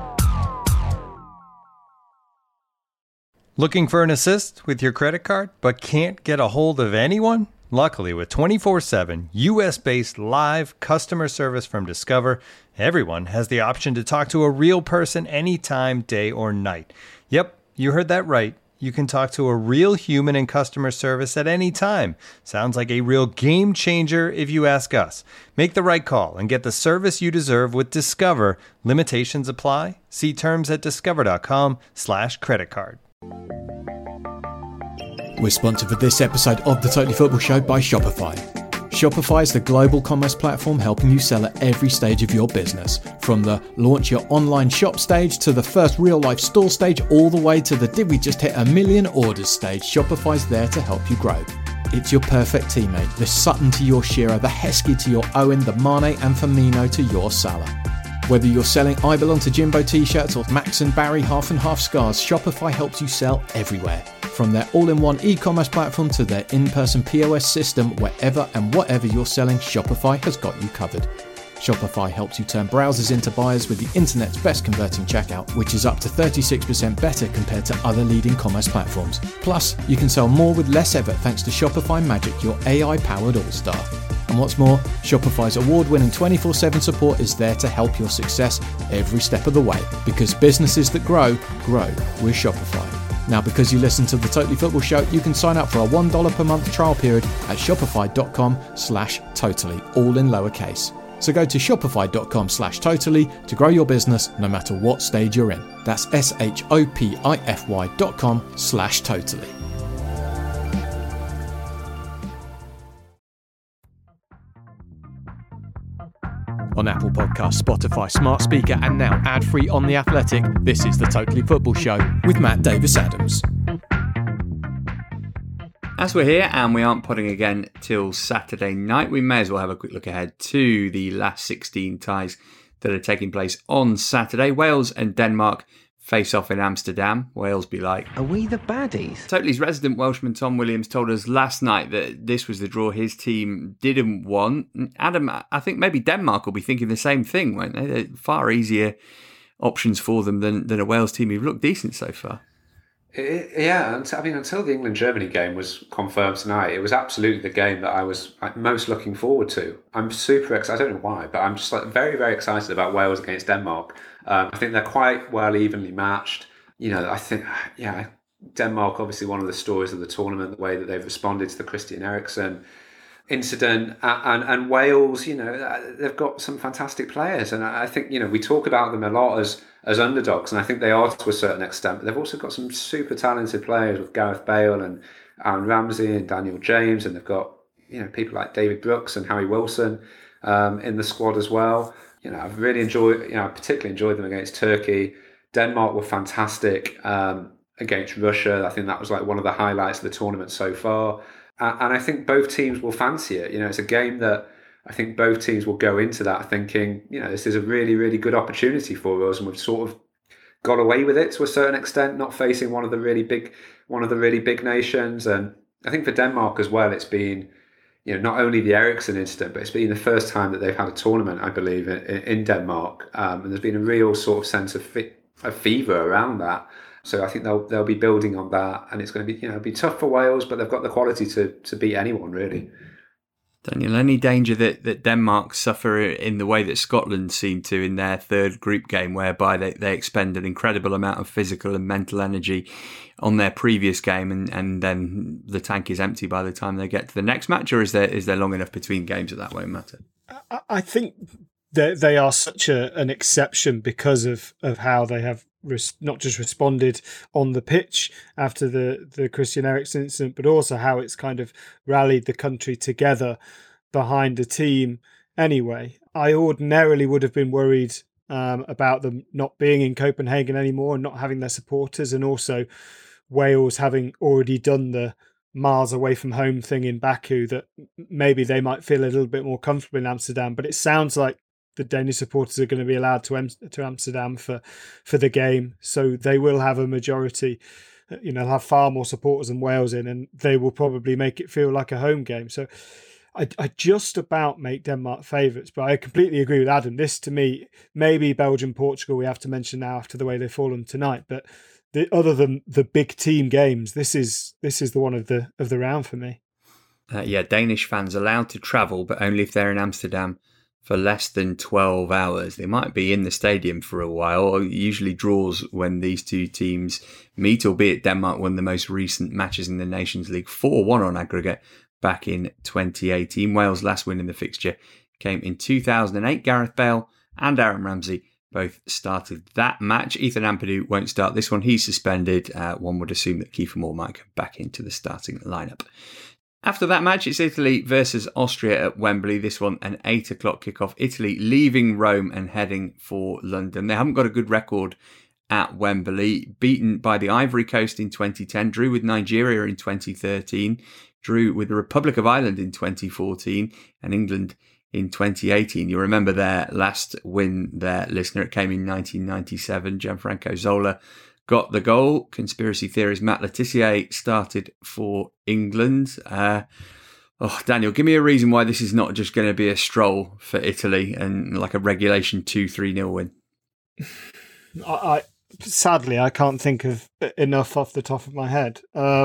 Looking for an assist with your credit card but can't get a hold of anyone? Luckily, with 24/7 US-based live customer service from Discover, everyone has the option to talk to a real person anytime, day or night. Yep, you heard that right. You can talk to a real human in customer service at any time. Sounds like a real game changer if you ask us. Make the right call and get the service you deserve with Discover. Limitations apply. See terms at discover.com/creditcard. We're sponsored for this episode of the Totally Football Show by Shopify. Shopify is the global commerce platform helping you sell at every stage of your business. From the launch your online shop stage to the first real life store stage, all the way to the did we just hit 1 million orders stage, Shopify's there to help you grow. It's your perfect teammate, the Sutton to your Shearer, the Heskey to your Owen, the Mane and Firmino to your Salah. Whether you're selling I Belong to Jimbo t-shirts or Max and Barry half and half scarves, Shopify helps you sell everywhere. From their all-in-one e-commerce platform to their in-person POS system, wherever and whatever you're selling, Shopify has got you covered. Shopify helps you turn browsers into buyers with the internet's best converting checkout, which is up to 36% better compared to other leading commerce platforms. Plus, you can sell more with less effort thanks to Shopify Magic, your AI-powered all-star. And what's more, Shopify's award-winning 24/7 support is there to help your success every step of the way, because businesses that grow with Shopify. Now, because you listen to the Totally Football Show, you can sign up for a $1 per month trial period at shopify.com/totally, all in lowercase. So go to shopify.com/totally to grow your business no matter what stage you're in. That's shopify.com/totally. On Apple Podcasts, Spotify, Smart Speaker, and now ad-free on The Athletic, this is the Totally Football Show with Matt Davis-Adams. As we're here and we aren't podding again till Saturday night, we may as well have a quick look ahead to the last 16 ties that are taking place on Saturday. Wales and Denmark face off in Amsterdam. Wales be like, are we the baddies? Totally's resident Welshman Tom Williams told us last night that this was the draw his team didn't want. Adam, I think maybe Denmark will be thinking the same thing, won't they? They're far easier options for them than a Wales team who've looked decent so far. Yeah, until the England-Germany game was confirmed tonight, it was absolutely the game that I was most looking forward to. I'm super excited. I don't know why, but I'm just very, very excited about Wales against Denmark. I think they're quite well evenly matched. I think, Denmark, obviously one of the stories of the tournament, the way that they've responded to the Christian Eriksen incident, and Wales, they've got some fantastic players, and I think we talk about them a lot as underdogs, and I think they are to a certain extent, but they've also got some super talented players with Gareth Bale and Aaron Ramsey and Daniel James, and they've got people like David Brooks and Harry Wilson in the squad as well. I've really enjoyed, I particularly enjoyed them against Turkey. Denmark were fantastic against Russia. I think that was one of the highlights of the tournament so far. And I think both teams will fancy it. It's a game that I think both teams will go into that thinking, this is a really, really good opportunity for us, and we've sort of got away with it to a certain extent, not facing one of the really big nations. And I think for Denmark as well, it's been, not only the Eriksen incident, but it's been the first time that they've had a tournament, I believe, in Denmark, and there's been a real sort of sense of fever around that. So I think they'll be building on that, and it's going to be be tough for Wales, but they've got the quality to beat anyone really. Daniel, any danger that Denmark suffer in the way that Scotland seemed to in their third group game, whereby they expend an incredible amount of physical and mental energy on their previous game, and then the tank is empty by the time they get to the next match, or is there long enough between games that won't matter? I think that they are such an exception because of how they have not just responded on the pitch after the Christian Eriksen incident, but also how it's kind of rallied the country together behind the team anyway. I ordinarily would have been worried about them not being in Copenhagen anymore and not having their supporters, and also Wales having already done the miles away from home thing in Baku, that maybe they might feel a little bit more comfortable in Amsterdam. But it sounds like the Danish supporters are going to be allowed to Amsterdam for the game, so they will have a majority. They'll have far more supporters than Wales in, and they will probably make it feel like a home game. So I just about make Denmark favourites, but I completely agree with Adam. This, to me, maybe Belgium, Portugal, we have to mention now after the way they've fallen tonight. But other than the big team games, this is the one of the round for me. Danish fans allowed to travel, but only if they're in Amsterdam for less than 12 hours. They might be in the stadium for a while. It usually draws when these two teams meet, albeit Denmark won the most recent matches in the Nations League 4-1 on aggregate back in 2018. Wales' last win in the fixture came in 2008. Gareth Bale and Aaron Ramsey both started that match. Ethan Ampadu won't start this one. He's suspended. One would assume that Kiefer Moore might come back into the starting lineup. After that match, it's Italy versus Austria at Wembley. This one, an 8 o'clock kickoff. Italy leaving Rome and heading for London. They haven't got a good record at Wembley. Beaten by the Ivory Coast in 2010, drew with Nigeria in 2013, drew with the Republic of Ireland in 2014, and England in 2018. You remember their last win there, listener. It came in 1997. Gianfranco Zola got the goal. Conspiracy theorist Matt Letizia started for England. Daniel, give me a reason why this is not just going to be a stroll for Italy and like a regulation 2-3-0 win. Sadly, I can't think of enough off the top of my head.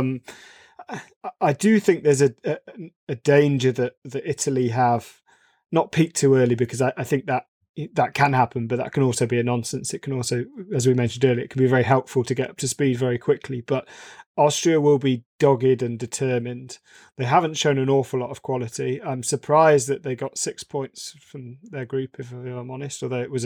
I do think there's a danger that Italy have not peaked too early, because I think that can happen, but that can also be a nonsense. It can also, as we mentioned earlier, it can be very helpful to get up to speed very quickly. But Austria will be dogged and determined. They haven't shown an awful lot of quality. I'm surprised that they got 6 points from their group, if I'm honest, although it was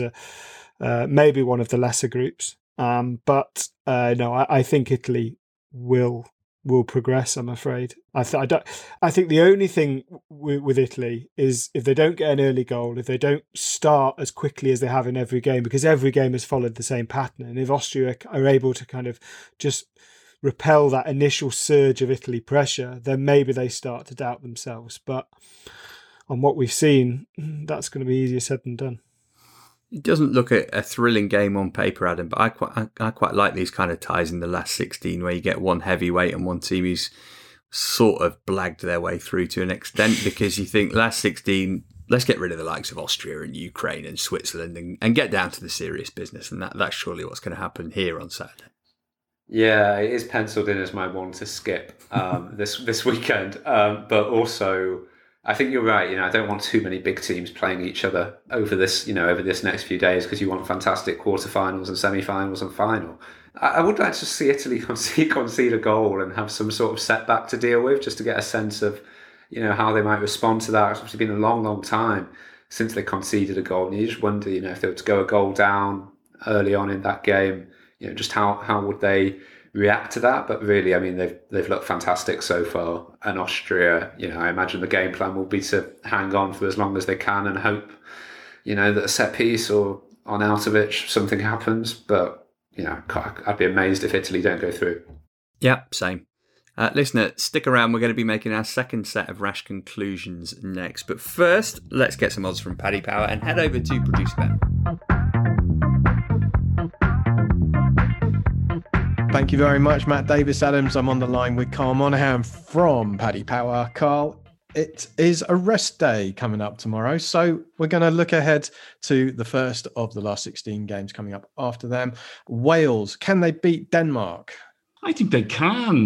maybe one of the lesser groups. But I think Italy will progress, I'm afraid. I think the only thing with Italy is if they don't get an early goal, if they don't start as quickly as they have in every game, because every game has followed the same pattern, and if Austria are able to kind of just repel that initial surge of Italy pressure, then maybe they start to doubt themselves. But on what we've seen, that's going to be easier said than done. It doesn't look a thrilling game on paper, Adam, but I quite like these kind of ties in the last 16 where you get one heavyweight and one team who's sort of blagged their way through to an extent, because you think last 16, let's get rid of the likes of Austria and Ukraine and Switzerland and get down to the serious business. And that's surely what's going to happen here on Saturday. Yeah, it is penciled in as my one to skip this weekend. But also, I think you're right. I don't want too many big teams playing each other over this next few days, because you want fantastic quarterfinals and semi-finals and final. I would like to see Italy concede a goal and have some sort of setback to deal with, just to get a sense of, how they might respond to that. It's obviously been a long, long time since they conceded a goal, and you just wonder, if they were to go a goal down early on in that game, just how would they react to that? But really, I mean, they've looked fantastic so far. And Austria, I imagine the game plan will be to hang on for as long as they can and hope, that a set piece or on Arnautovic something happens. But I'd be amazed if Italy don't go through. Yeah, same. Listener, stick around. We're going to be making our second set of rash conclusions next. But first, let's get some odds from Paddy Power and head over to producer Ben. Thank you very much, Matt Davis-Adams. I'm on the line with Carl Monaghan from Paddy Power. Carl, it is a rest day coming up tomorrow, so we're going to look ahead to the first of the last 16 games coming up after them. Wales, can they beat Denmark? I think they can.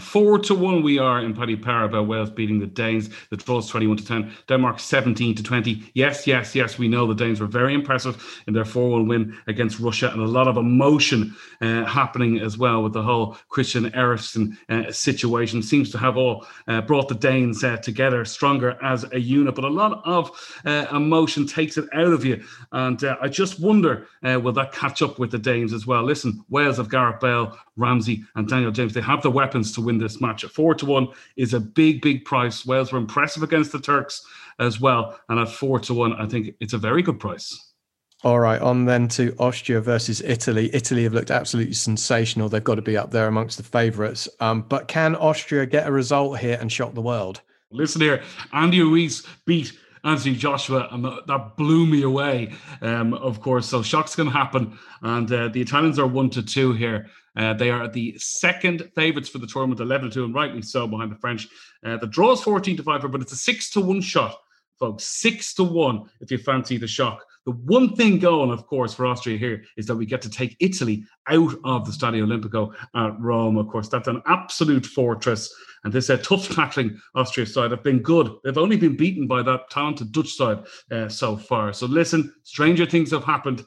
4-1 we are in Paddy Power about Wales beating the Danes. The draw is 21-10. Denmark 17-20. Yes, we know the Danes were very impressive in their 4-1 win against Russia, and a lot of emotion happening as well with the whole Christian Eriksen situation. Seems to have all brought the Danes together stronger as a unit, but a lot of emotion takes it out of you. And I just wonder, will that catch up with the Danes as well? Listen, Wales have Gareth Bale, Ramsey and Daniel James. They have the weapons to win this match. 4-1 is a big price. Wales were impressive against the Turks as well. And at 4-1, I think it's a very good price. All right, on then to Austria versus Italy. Italy have looked absolutely sensational. They've got to be up there amongst the favourites. But can Austria get a result here and shock the world? Listen here, Andy Ruiz beat Anthony Joshua, and that blew me away, of course. So shock's going to happen. And the Italians are 1-2 here. They are the second favourites for the tournament, 11-2, and rightly so behind the French. The draw is 14-5, but it's a 6-1 shot, folks. 6-1 if you fancy the shock. The one thing going, of course, for Austria here is that we get to take Italy out of the Stadio Olimpico at Rome. Of course, that's an absolute fortress. And this tough tackling Austria side have been good. They've only been beaten by that talented Dutch side so far. So listen, stranger things have happened.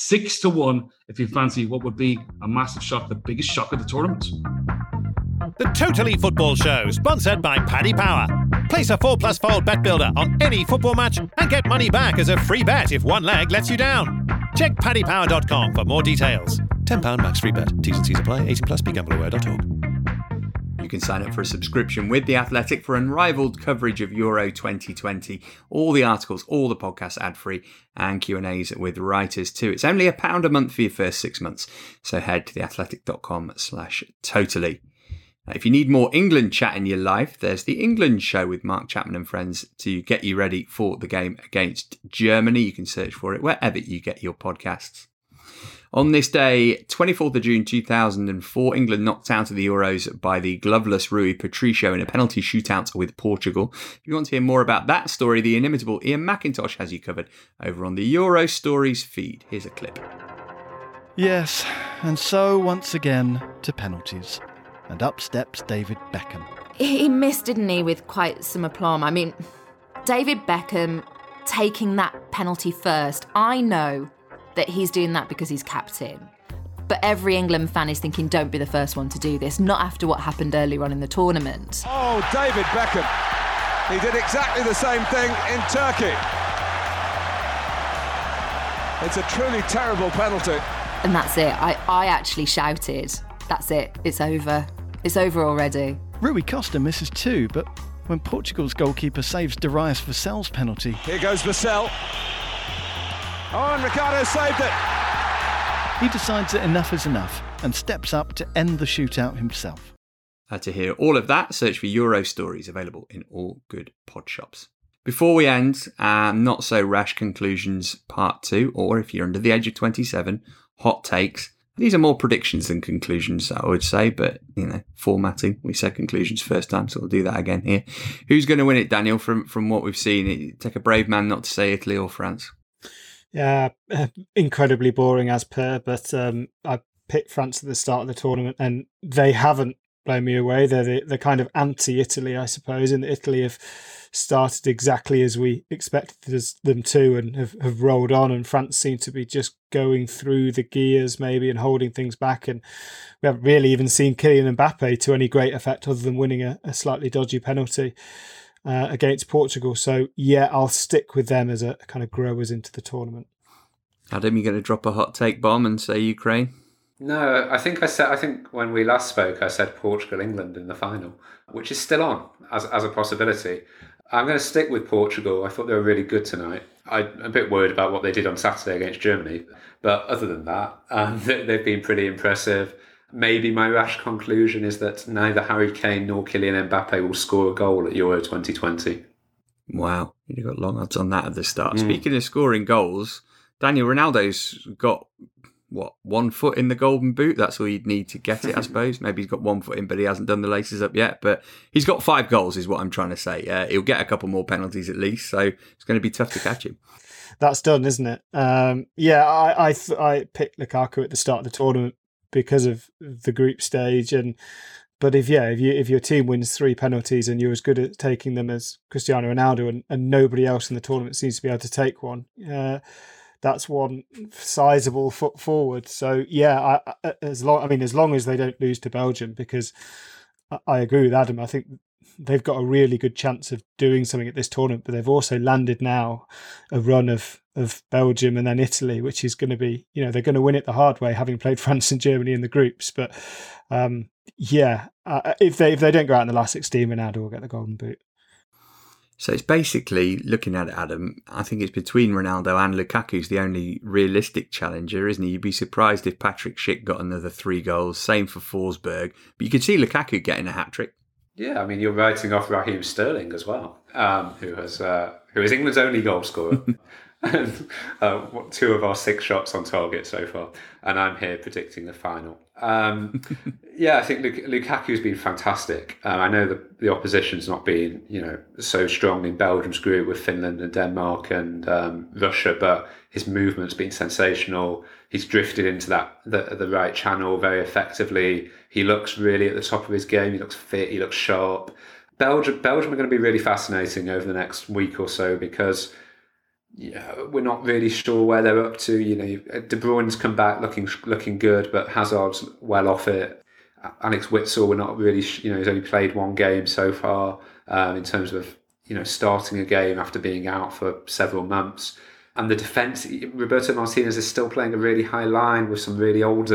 6-1 if you fancy what would be a massive shock, the biggest shock of the tournament. The Totally Football Show, sponsored by Paddy Power. Place a 4+4 bet builder on any football match and get money back as a free bet if one leg lets you down. Check paddypower.com for more details. £10 max free bet. T's and C's apply. 18+. BeGambleAware.org. You can sign up for a subscription with The Athletic for unrivaled coverage of Euro 2020. All the articles, all the podcasts ad-free, and Q&As with writers too. It's only £1 a month for your first 6 months. So head to theathletic.com/totally. If you need more England chat in your life, there's the England Show with Mark Chapman and friends to get you ready for the game against Germany. You can search for it wherever you get your podcasts. On this day, 24th of June 2004, England knocked out of the Euros by the gloveless Rui Patricio in a penalty shootout with Portugal. If you want to hear more about that story, the inimitable Ian McIntosh has you covered over on the Euro Stories feed. Here's a clip. Yes, and so once again to penalties. And up steps David Beckham. He missed, didn't he, with quite some aplomb. I mean, David Beckham taking that penalty first. I know that he's doing that because he's captain. But every England fan is thinking, don't be the first one to do this, not after what happened earlier on in the tournament. Oh, David Beckham. He did exactly the same thing in Turkey. It's a truly terrible penalty. And that's it. I actually shouted, that's it, it's over. It's over already. Rui Costa misses too, but when Portugal's goalkeeper saves Darius Vassell's penalty... Here goes Vassell. Oh, and Ricardo saved it. He decides that enough is enough and steps up to end the shootout himself. To hear all of that, search for Euro Stories, available in all good pod shops. Before we end, Not So Rash Conclusions Part 2, or if you're under the age of 27, Hot Takes. These are more predictions than conclusions, I would say, but, formatting. We said conclusions first time, so we'll do that again here. Who's going to win it, Daniel, from what we've seen? It'd take a brave man not to say Italy or France. Yeah, incredibly boring as per, but I picked France at the start of the tournament, and they haven't blown me away. They're the kind of anti-Italy, I suppose, and Italy have started exactly as we expected them to and have rolled on, and France seem to be just going through the gears maybe and holding things back, and we haven't really even seen Kylian Mbappe to any great effect other than winning a slightly dodgy penalty against Portugal. So yeah, I'll stick with them as a kind of growers into the tournament. Adam, you going to drop a hot take bomb and say Ukraine? No, I think when we last spoke, I said Portugal, England in the final, which is still on as a possibility. I'm going to stick with Portugal. I thought they were really good tonight. I'm a bit worried about what they did on Saturday against Germany, but other than that, they've been pretty impressive. Maybe my rash conclusion is that neither Harry Kane nor Kylian Mbappe will score a goal at Euro 2020. Wow, you got long odds on that at the start. Speaking of scoring goals, Daniel, Ronaldo's got, 1 foot in the golden boot? That's all you'd need to get it, I suppose. Maybe he's got 1 foot in, but he hasn't done the laces up yet. But he's got 5 goals is what I'm trying to say. He'll get a couple more penalties at least, so it's going to be tough to catch him. That's done, isn't it? I picked Lukaku at the start of the tournament because of the group stage. But if your team wins 3 penalties and you're as good at taking them as Cristiano Ronaldo, and nobody else in the tournament seems to be able to take one, that's one sizable foot forward. So yeah, as long as they don't lose to Belgium, because I agree with Adam. I think they've got a really good chance of doing something at this tournament, but they've also landed now a run of Belgium and then Italy, which is going to be, they're going to win it the hard way, having played France and Germany in the groups. But if they don't go out in the last 16, Ronaldo will get the golden boot. So it's basically, looking at it, Adam, I think it's between Ronaldo and Lukaku's the only realistic challenger, isn't he? You'd be surprised if Patrick Schick got another 3 goals. Same for Forsberg. But you could see Lukaku getting a hat-trick. Yeah, I mean, you're writing off Raheem Sterling as well, who is England's only goal scorer. And 2 of our 6 shots on target so far. And I'm here predicting the final. I think Lukaku's been fantastic. I know the opposition's not been, so strong in Belgium's group with Finland and Denmark and Russia, but his movement's been sensational. He's drifted into the right channel very effectively. He looks really at the top of his game. He looks fit. He looks sharp. Belgium are going to be really fascinating over the next week or so, because we're not really sure where they're up to. De Bruyne's come back looking good, but Hazard's well off it. Alex Witsel, we're not really, he's only played 1 game so far in terms of, starting a game after being out for several months. And the defence, Roberto Martinez is still playing a really high line with some really old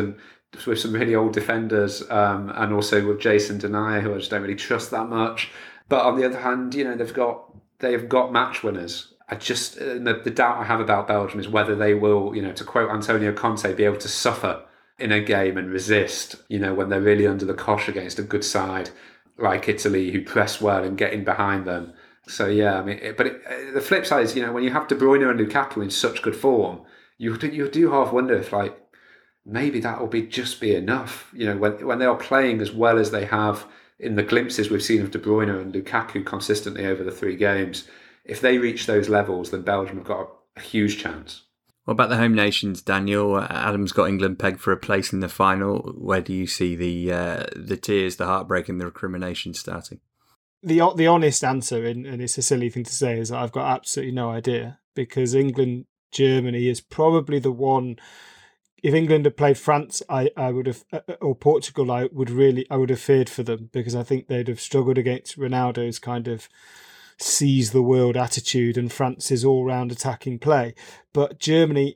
defenders, and also with Jason Denayer, who I just don't really trust that much. But on the other hand, they've got match winners. The doubt I have about Belgium is whether they will, to quote Antonio Conte, be able to suffer in a game and resist, when they're really under the cosh against a good side like Italy, who press well and get in behind them. So yeah, I mean, the flip side is, when you have De Bruyne and Lukaku in such good form, you do half wonder if maybe that will just be enough. When they are playing as well as they have in the glimpses we've seen of De Bruyne and Lukaku consistently over the 3 games. If they reach those levels, then Belgium have got a huge chance. What about the home nations, Daniel? Adam's got England pegged for a place in the final. Where do you see the tears, the heartbreak and the recrimination starting? The honest answer, and it's a silly thing to say, is that I've got absolutely no idea, because England-Germany is probably the one. If England had played France, I would have, or Portugal, I would have feared for them, because I think they'd have struggled against Ronaldo's kind of seize the world attitude and France's all-round attacking play. But Germany,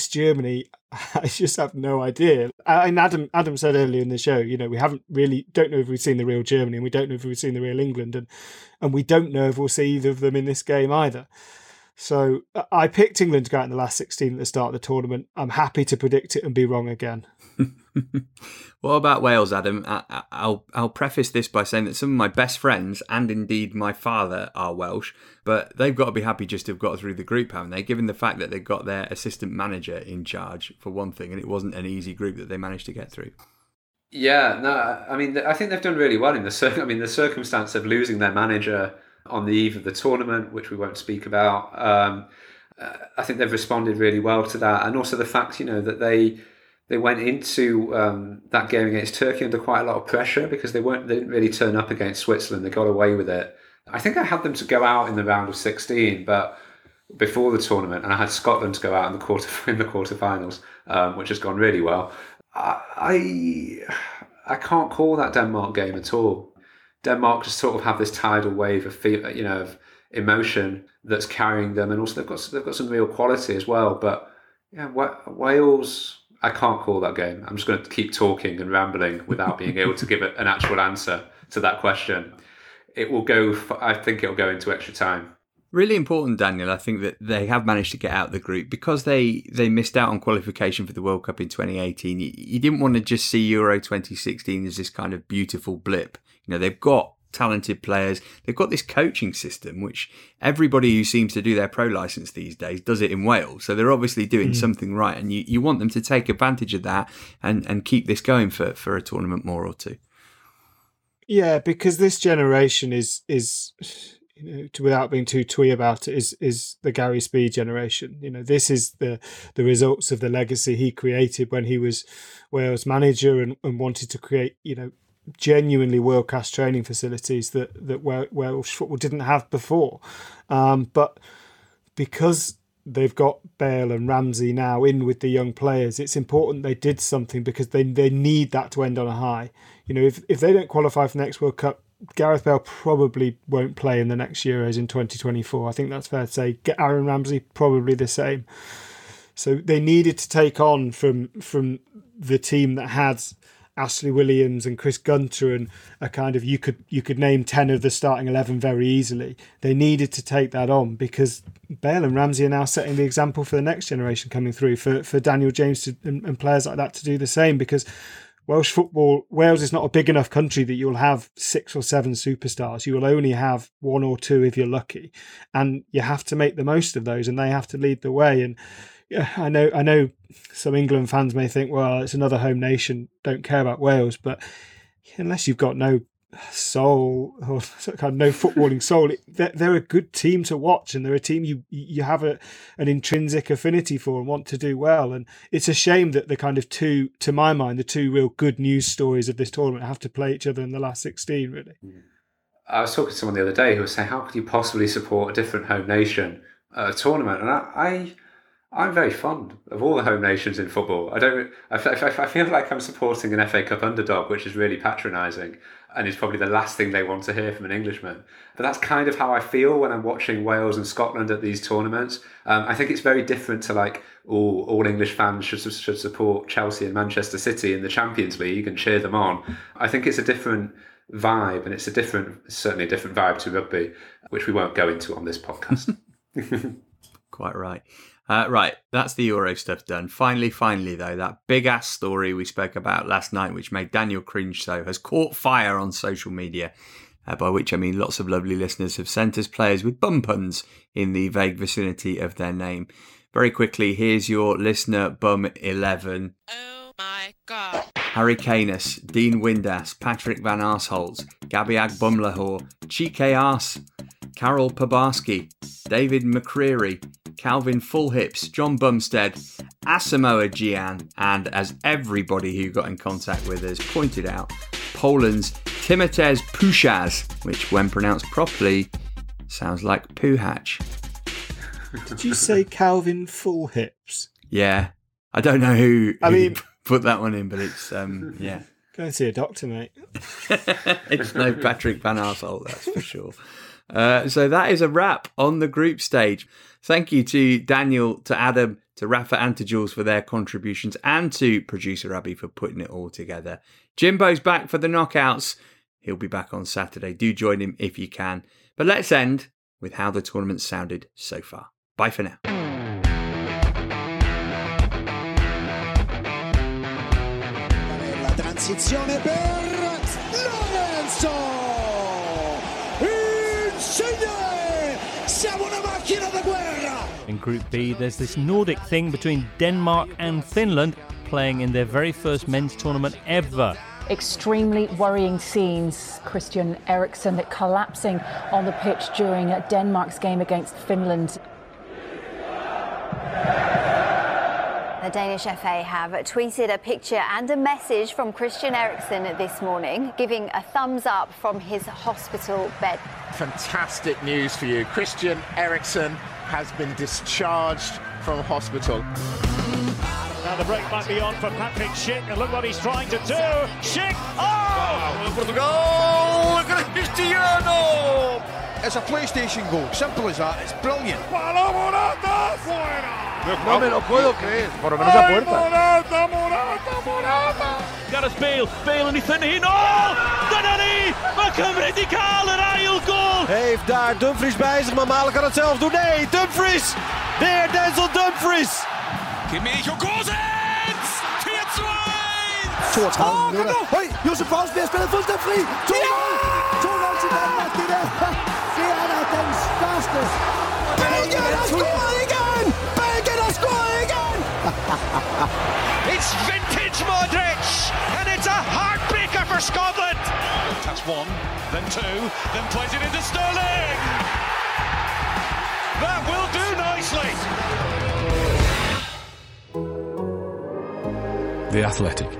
I just have no idea. And Adam said earlier in the show, we don't know if we've seen the real Germany, and we don't know if we've seen the real England, and we don't know if we'll see either of them in this game either. So I picked England to go out in the last 16 at the start of the tournament. I'm happy to predict it and be wrong again. What about Wales, Adam? I'll preface this by saying that some of my best friends, and indeed my father, are Welsh, but they've got to be happy just to have got through the group, haven't they? Given the fact that they've got their assistant manager in charge, for one thing, and it wasn't an easy group that they managed to get through. Yeah, no, I mean, I think they've done really well in the circumstance of losing their manager on the eve of the tournament, which we won't speak about. I think they've responded really well to that, and also the fact, that they went into that game against Turkey under quite a lot of pressure, because they didn't really turn up against Switzerland. They got away with it. I think I had them to go out in the round of 16, but before the tournament, and I had Scotland to go out in the quarterfinals, which has gone really well. I can't call that Denmark game at all. Denmark just sort of have this tidal wave of emotion that's carrying them, and also they've got some real quality as well. But yeah, Wales, I can't call that game. I'm just going to keep talking and rambling without being able to give an actual answer to that question. I think it'll go into extra time. Really important, Daniel. I think that they have managed to get out of the group because they missed out on qualification for the World Cup in 2018. You didn't want to just see Euro 2016 as this kind of beautiful blip. They've got talented players. They've got this coaching system, which everybody who seems to do their pro license these days does it in Wales. So they're obviously doing something right, and you want them to take advantage of that and keep this going for a tournament more or two. Yeah, because this generation is without being too twee about it, is the Gary Speed generation. This is the results of the legacy he created when he was Wales manager and wanted to create, genuinely world-class training facilities that Welsh football didn't have before. But because they've got Bale and Ramsey now in with the young players, it's important they did something, because they need that to end on a high. If they don't qualify for the next World Cup, Gareth Bale probably won't play in the next Euros in 2024. I think that's fair to say. Aaron Ramsey, probably the same. So they needed to take on from the team that had Ashley Williams and Chris Gunter and a kind of, you could name 10 of the starting 11 very easily. They needed to take that on, because Bale and Ramsey are now setting the example for the next generation coming through, for Daniel James and players like that to do the same, because Wales is not a big enough country that you'll have 6 or 7 superstars. You will only have 1 or 2 if you're lucky, and you have to make the most of those, and they have to lead the way. And I know some England fans may think, well, it's another home nation, don't care about Wales, but unless you've got no soul or kind of no footballing soul, they're a good team to watch, and they're a team you have an intrinsic affinity for and want to do well. And it's a shame that the kind of two, to my mind, the two real good news stories of this tournament have to play each other in the last 16, really. I was talking to someone the other day who was saying, how could you possibly support a different home nation tournament? And I'm very fond of all the home nations in football. I feel like I'm supporting an FA Cup underdog, which is really patronising and is probably the last thing they want to hear from an Englishman. But that's kind of how I feel when I'm watching Wales and Scotland at these tournaments. I think it's very different to all English fans should support Chelsea and Manchester City in the Champions League and cheer them on. I think it's a different vibe, and it's certainly a different vibe to rugby, which we won't go into on this podcast. Quite right. Right, that's the Euro stuff done. Finally, though, that big-ass story we spoke about last night, which made Daniel cringe so, has caught fire on social media, by which I mean lots of lovely listeners have sent us players with bum puns in the vague vicinity of their name. Very quickly, here's your listener bum 11. Oh my God. Harry Canis, Dean Windass, Patrick Van Arsholtz, Gabiag Bumlahor, Chike Arse, Carol Pabarski, David McCreary, Calvin Fullhips, John Bumstead, Asamoah Gyan, and as everybody who got in contact with us pointed out, Poland's Timotez Puchas, which when pronounced properly sounds like Puhach. Did you say Calvin Fullhips? Yeah. I don't know who put that one in, but it's, yeah. Go and see a doctor, mate. It's no Patrick Van Arsholtz, that's for sure. So that is a wrap on the group stage. Thank you to Daniel, to Adam, to Rafa and to Jules for their contributions, and to producer Abby for putting it all together. Jimbo's back for the knockouts. He'll be back on Saturday. Do join him if you can. But let's end with how the tournament sounded so far. Bye for now. La transizione per Lorenzo Insigne. Siamo una macchina da guerra. In Group B, there's this Nordic thing between Denmark and Finland playing in their very first men's tournament ever. Extremely worrying scenes. Christian Eriksen collapsing on the pitch during Denmark's game against Finland. The Danish FA have tweeted a picture and a message from Christian Eriksen this morning, giving a thumbs up from his hospital bed. Fantastic news for you. Christian Eriksen has been discharged from hospital. Now the break might be on for Patrick Schick, and look what he's trying to do. Schick! Oh! Portugal! Cristiano! It's a PlayStation goal. Simple as that. It's brilliant. Morata! No me lo puedo creer. Por lo menos a puerta. Morata! Gareth Bale en die in. Oh! Danny! Maar Cymru die kaal een ail goal. Heeft daar Dumfries bij zich, maar Malen kan het zelf doen. Nee, Dumfries! De heer Denzel Dumfries! Kimmich und Gosens! 4-2! Towards Haaland. Hoi, Josef Paulsberg speelt fullstændig fri. 2-0! 2-0 til Danmark i det. Det er den største. Belgien har scoret igen! Belgien har scoret igen! It's vintage Modric, and it's a heartbreaker for Scotland. That's one, then two, then plays it into Sterling. That will do nicely. The Athletic.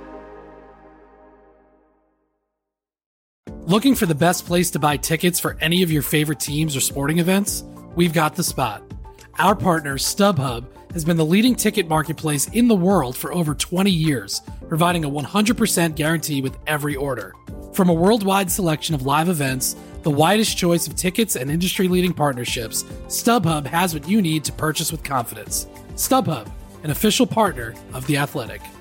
Looking for the best place to buy tickets for any of your favorite teams or sporting events? We've got the spot. Our partner, StubHub, has been the leading ticket marketplace in the world for over 20 years, providing a 100% guarantee with every order. From a worldwide selection of live events, the widest choice of tickets and industry-leading partnerships, StubHub has what you need to purchase with confidence. StubHub, an official partner of The Athletic.